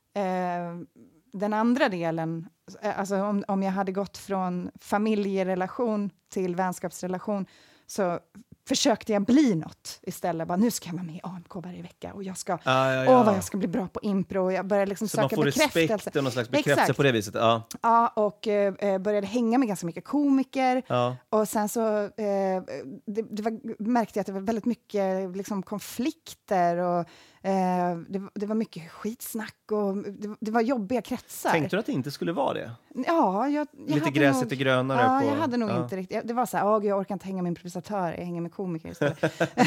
den andra delen, alltså om jag hade gått från familjerelation till vänskapsrelation, så försökte jag bli något istället. Bara, nu ska jag vara med i AMK varje vecka och jag ska, vad jag ska bli bra på impro. Och jag började liksom söka bekräftelse. Så man får respekt och någon slags bekräftelse på det viset. Ja, och började hänga med ganska mycket komiker. Ja. Och sen så märkte jag att det var väldigt mycket liksom, konflikter och det var mycket skitsnack och det var jobbiga kretsar. Tänkte du att det inte skulle vara det? Ja, jag lite gräset är grönare. Ja, jag hade nog inte riktigt. Det var så här, jag orkar inte hänga med improvisatörer, jag hänger med komiker istället.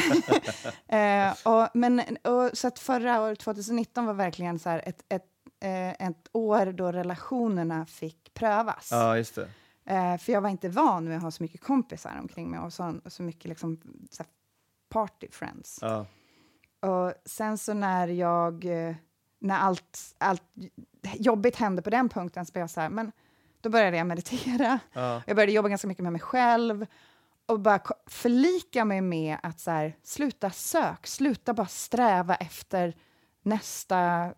Så att förra året, 2019, var verkligen så här ett år då relationerna fick prövas. Ja, just det. För jag var inte van med att ha så mycket kompisar omkring mig och så mycket liksom, så här party friends. Ja. Och sen så när allt jobbigt hände på den punkten, så blev jag så här, men då började jag meditera. Ja. Jag började jobba ganska mycket med mig själv och bara förlika mig med att så här, sluta bara sträva efter nästa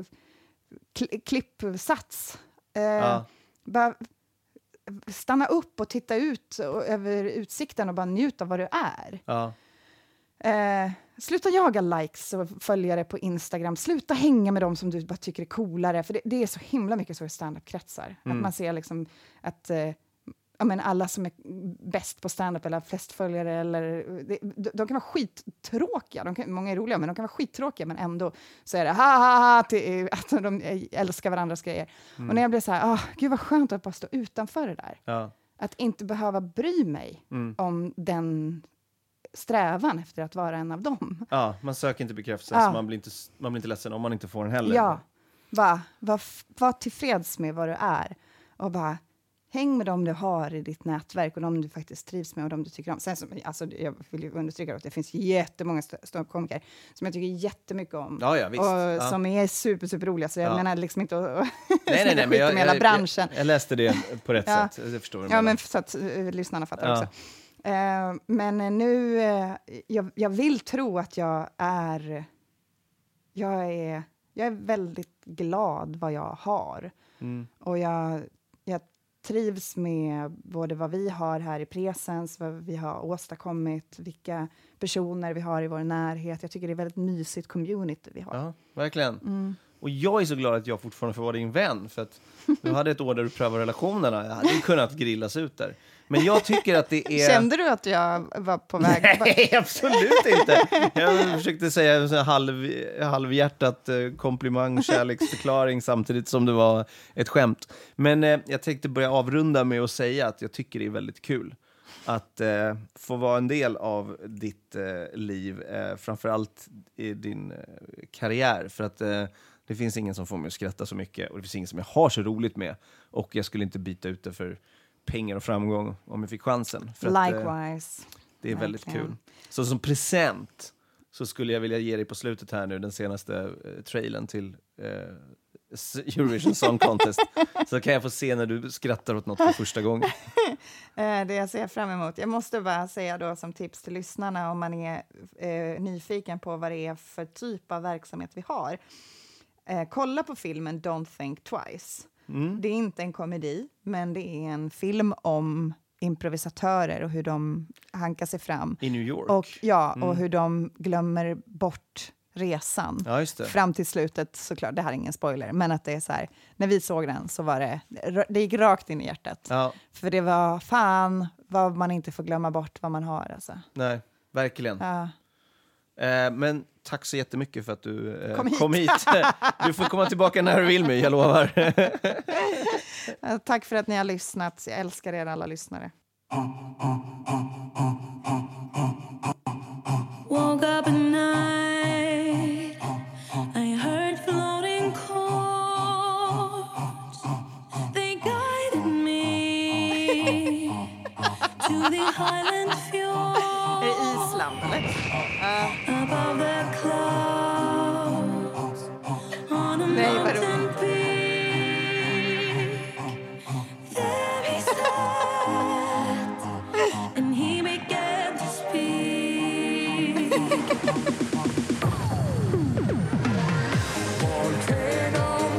klippsats. Bara stanna upp och titta ut över utsikten och bara njuta av vad du är. Ja. Sluta jaga likes och följare på Instagram. Sluta hänga med dem som du bara tycker är coolare. För det är så himla mycket så i stand-up-kretsar. Att man ser liksom att alla som är bäst på stand-up eller flest följare, eller, de kan vara skittråkiga. Många är roliga, men de kan vara skittråkiga. Men ändå så är det att de älskar varandras grejer. Och när jag blev så här, gud vad skönt att bara stå utanför det där. Ja. Att inte behöva bry mig om den strävan efter att vara en av dem. Ja, man söker inte bekräftelse, så man blir inte ledsen om man inte får den heller. Ja, var tillfreds med vad du är. Och bara häng med dem du har i ditt nätverk och de du faktiskt trivs med och de du tycker om. Sen jag vill ju understryka att det finns jättemånga ståuppkomiker som jag tycker jättemycket om. Ja, visst. Och som är super roliga. Så jag menar liksom inte att nej, men hela branschen. Jag läste det på rätt sätt. Jag förstår det. Ja, men så att lyssnarna fattar också. Men nu, jag vill tro att jag är väldigt glad vad jag har. Och jag trivs med både vad vi har här i Presens, vad vi har åstadkommit, vilka personer vi har i vår närhet. Jag tycker det är väldigt mysigt community vi har. Ja, verkligen. Och jag är så glad att jag fortfarande får vara din vän, för att du hade ett år där du prövade relationerna. Jag hade kunnat grillas ut där. Men jag tycker att det är... Kände du att jag var på väg? Nej, absolut inte. Jag försökte säga halvhjärtat komplimang, kärleksförklaring samtidigt som det var ett skämt. Men jag tänkte börja avrunda med att säga att jag tycker det är väldigt kul att få vara en del av ditt liv, framförallt i din karriär. För att det finns ingen som får mig att skratta så mycket och det finns ingen som jag har så roligt med. Och jag skulle inte byta ut det för pengar och framgång om jag fick chansen. För likewise. Det är väldigt kul. Så som present så skulle jag vilja ge dig på slutet här nu den senaste trailern till Eurovision Song Contest. Så kan jag få se när du skrattar åt något för första gången. Det jag ser fram emot. Jag måste bara säga då som tips till lyssnarna, om man är nyfiken på vad det är för typ av verksamhet vi har. Kolla på filmen Don't Think Twice. Det är inte en komedi, men det är en film om improvisatörer och hur de hankar sig fram. I New York. Och hur de glömmer bort resan. Ja, just det. Fram till slutet, såklart. Det här är ingen spoiler, men att det är så här, när vi såg den så var det gick rakt in i hjärtat. Ja. För det var fan vad man inte får glömma bort vad man har. Alltså. Nej, verkligen. Ja. Men tack så jättemycket för att du kom hit. Du får komma tillbaka när du vill mig, jag lovar. Tack för att ni har lyssnat. Jag älskar er alla lyssnare. Woke up at night, I heard floating chords. They guided me to the highland fjord. Är det Island, eller? Above the clouds on a mountain peak. There he sat and he began to speak. Volcano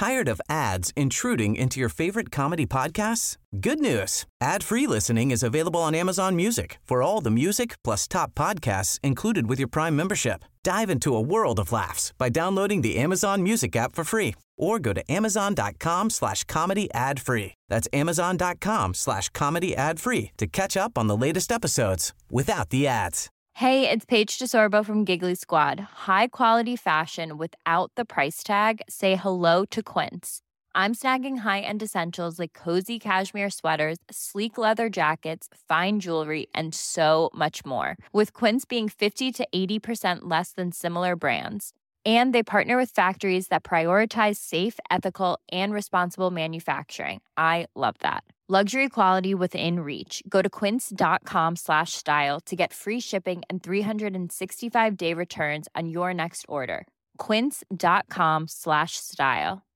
Tired of ads intruding into your favorite comedy podcasts? Good news. Ad-free listening is available on Amazon Music for all the music plus top podcasts included with your Prime membership. Dive into a world of laughs by downloading the Amazon Music app for free or go to amazon.com/comedy ad-free. That's amazon.com/comedy ad-free to catch up on the latest episodes without the ads. Hey, it's Paige DeSorbo from Giggly Squad. High quality fashion without the price tag. Say hello to Quince. I'm snagging high-end essentials like cozy cashmere sweaters, sleek leather jackets, fine jewelry, and so much more. With Quince being 50 to 80% less than similar brands. And they partner with factories that prioritize safe, ethical, and responsible manufacturing. I love that. Luxury quality within reach. Go to quince.com/style to get free shipping and 365-day returns on your next order. Quince.com/style.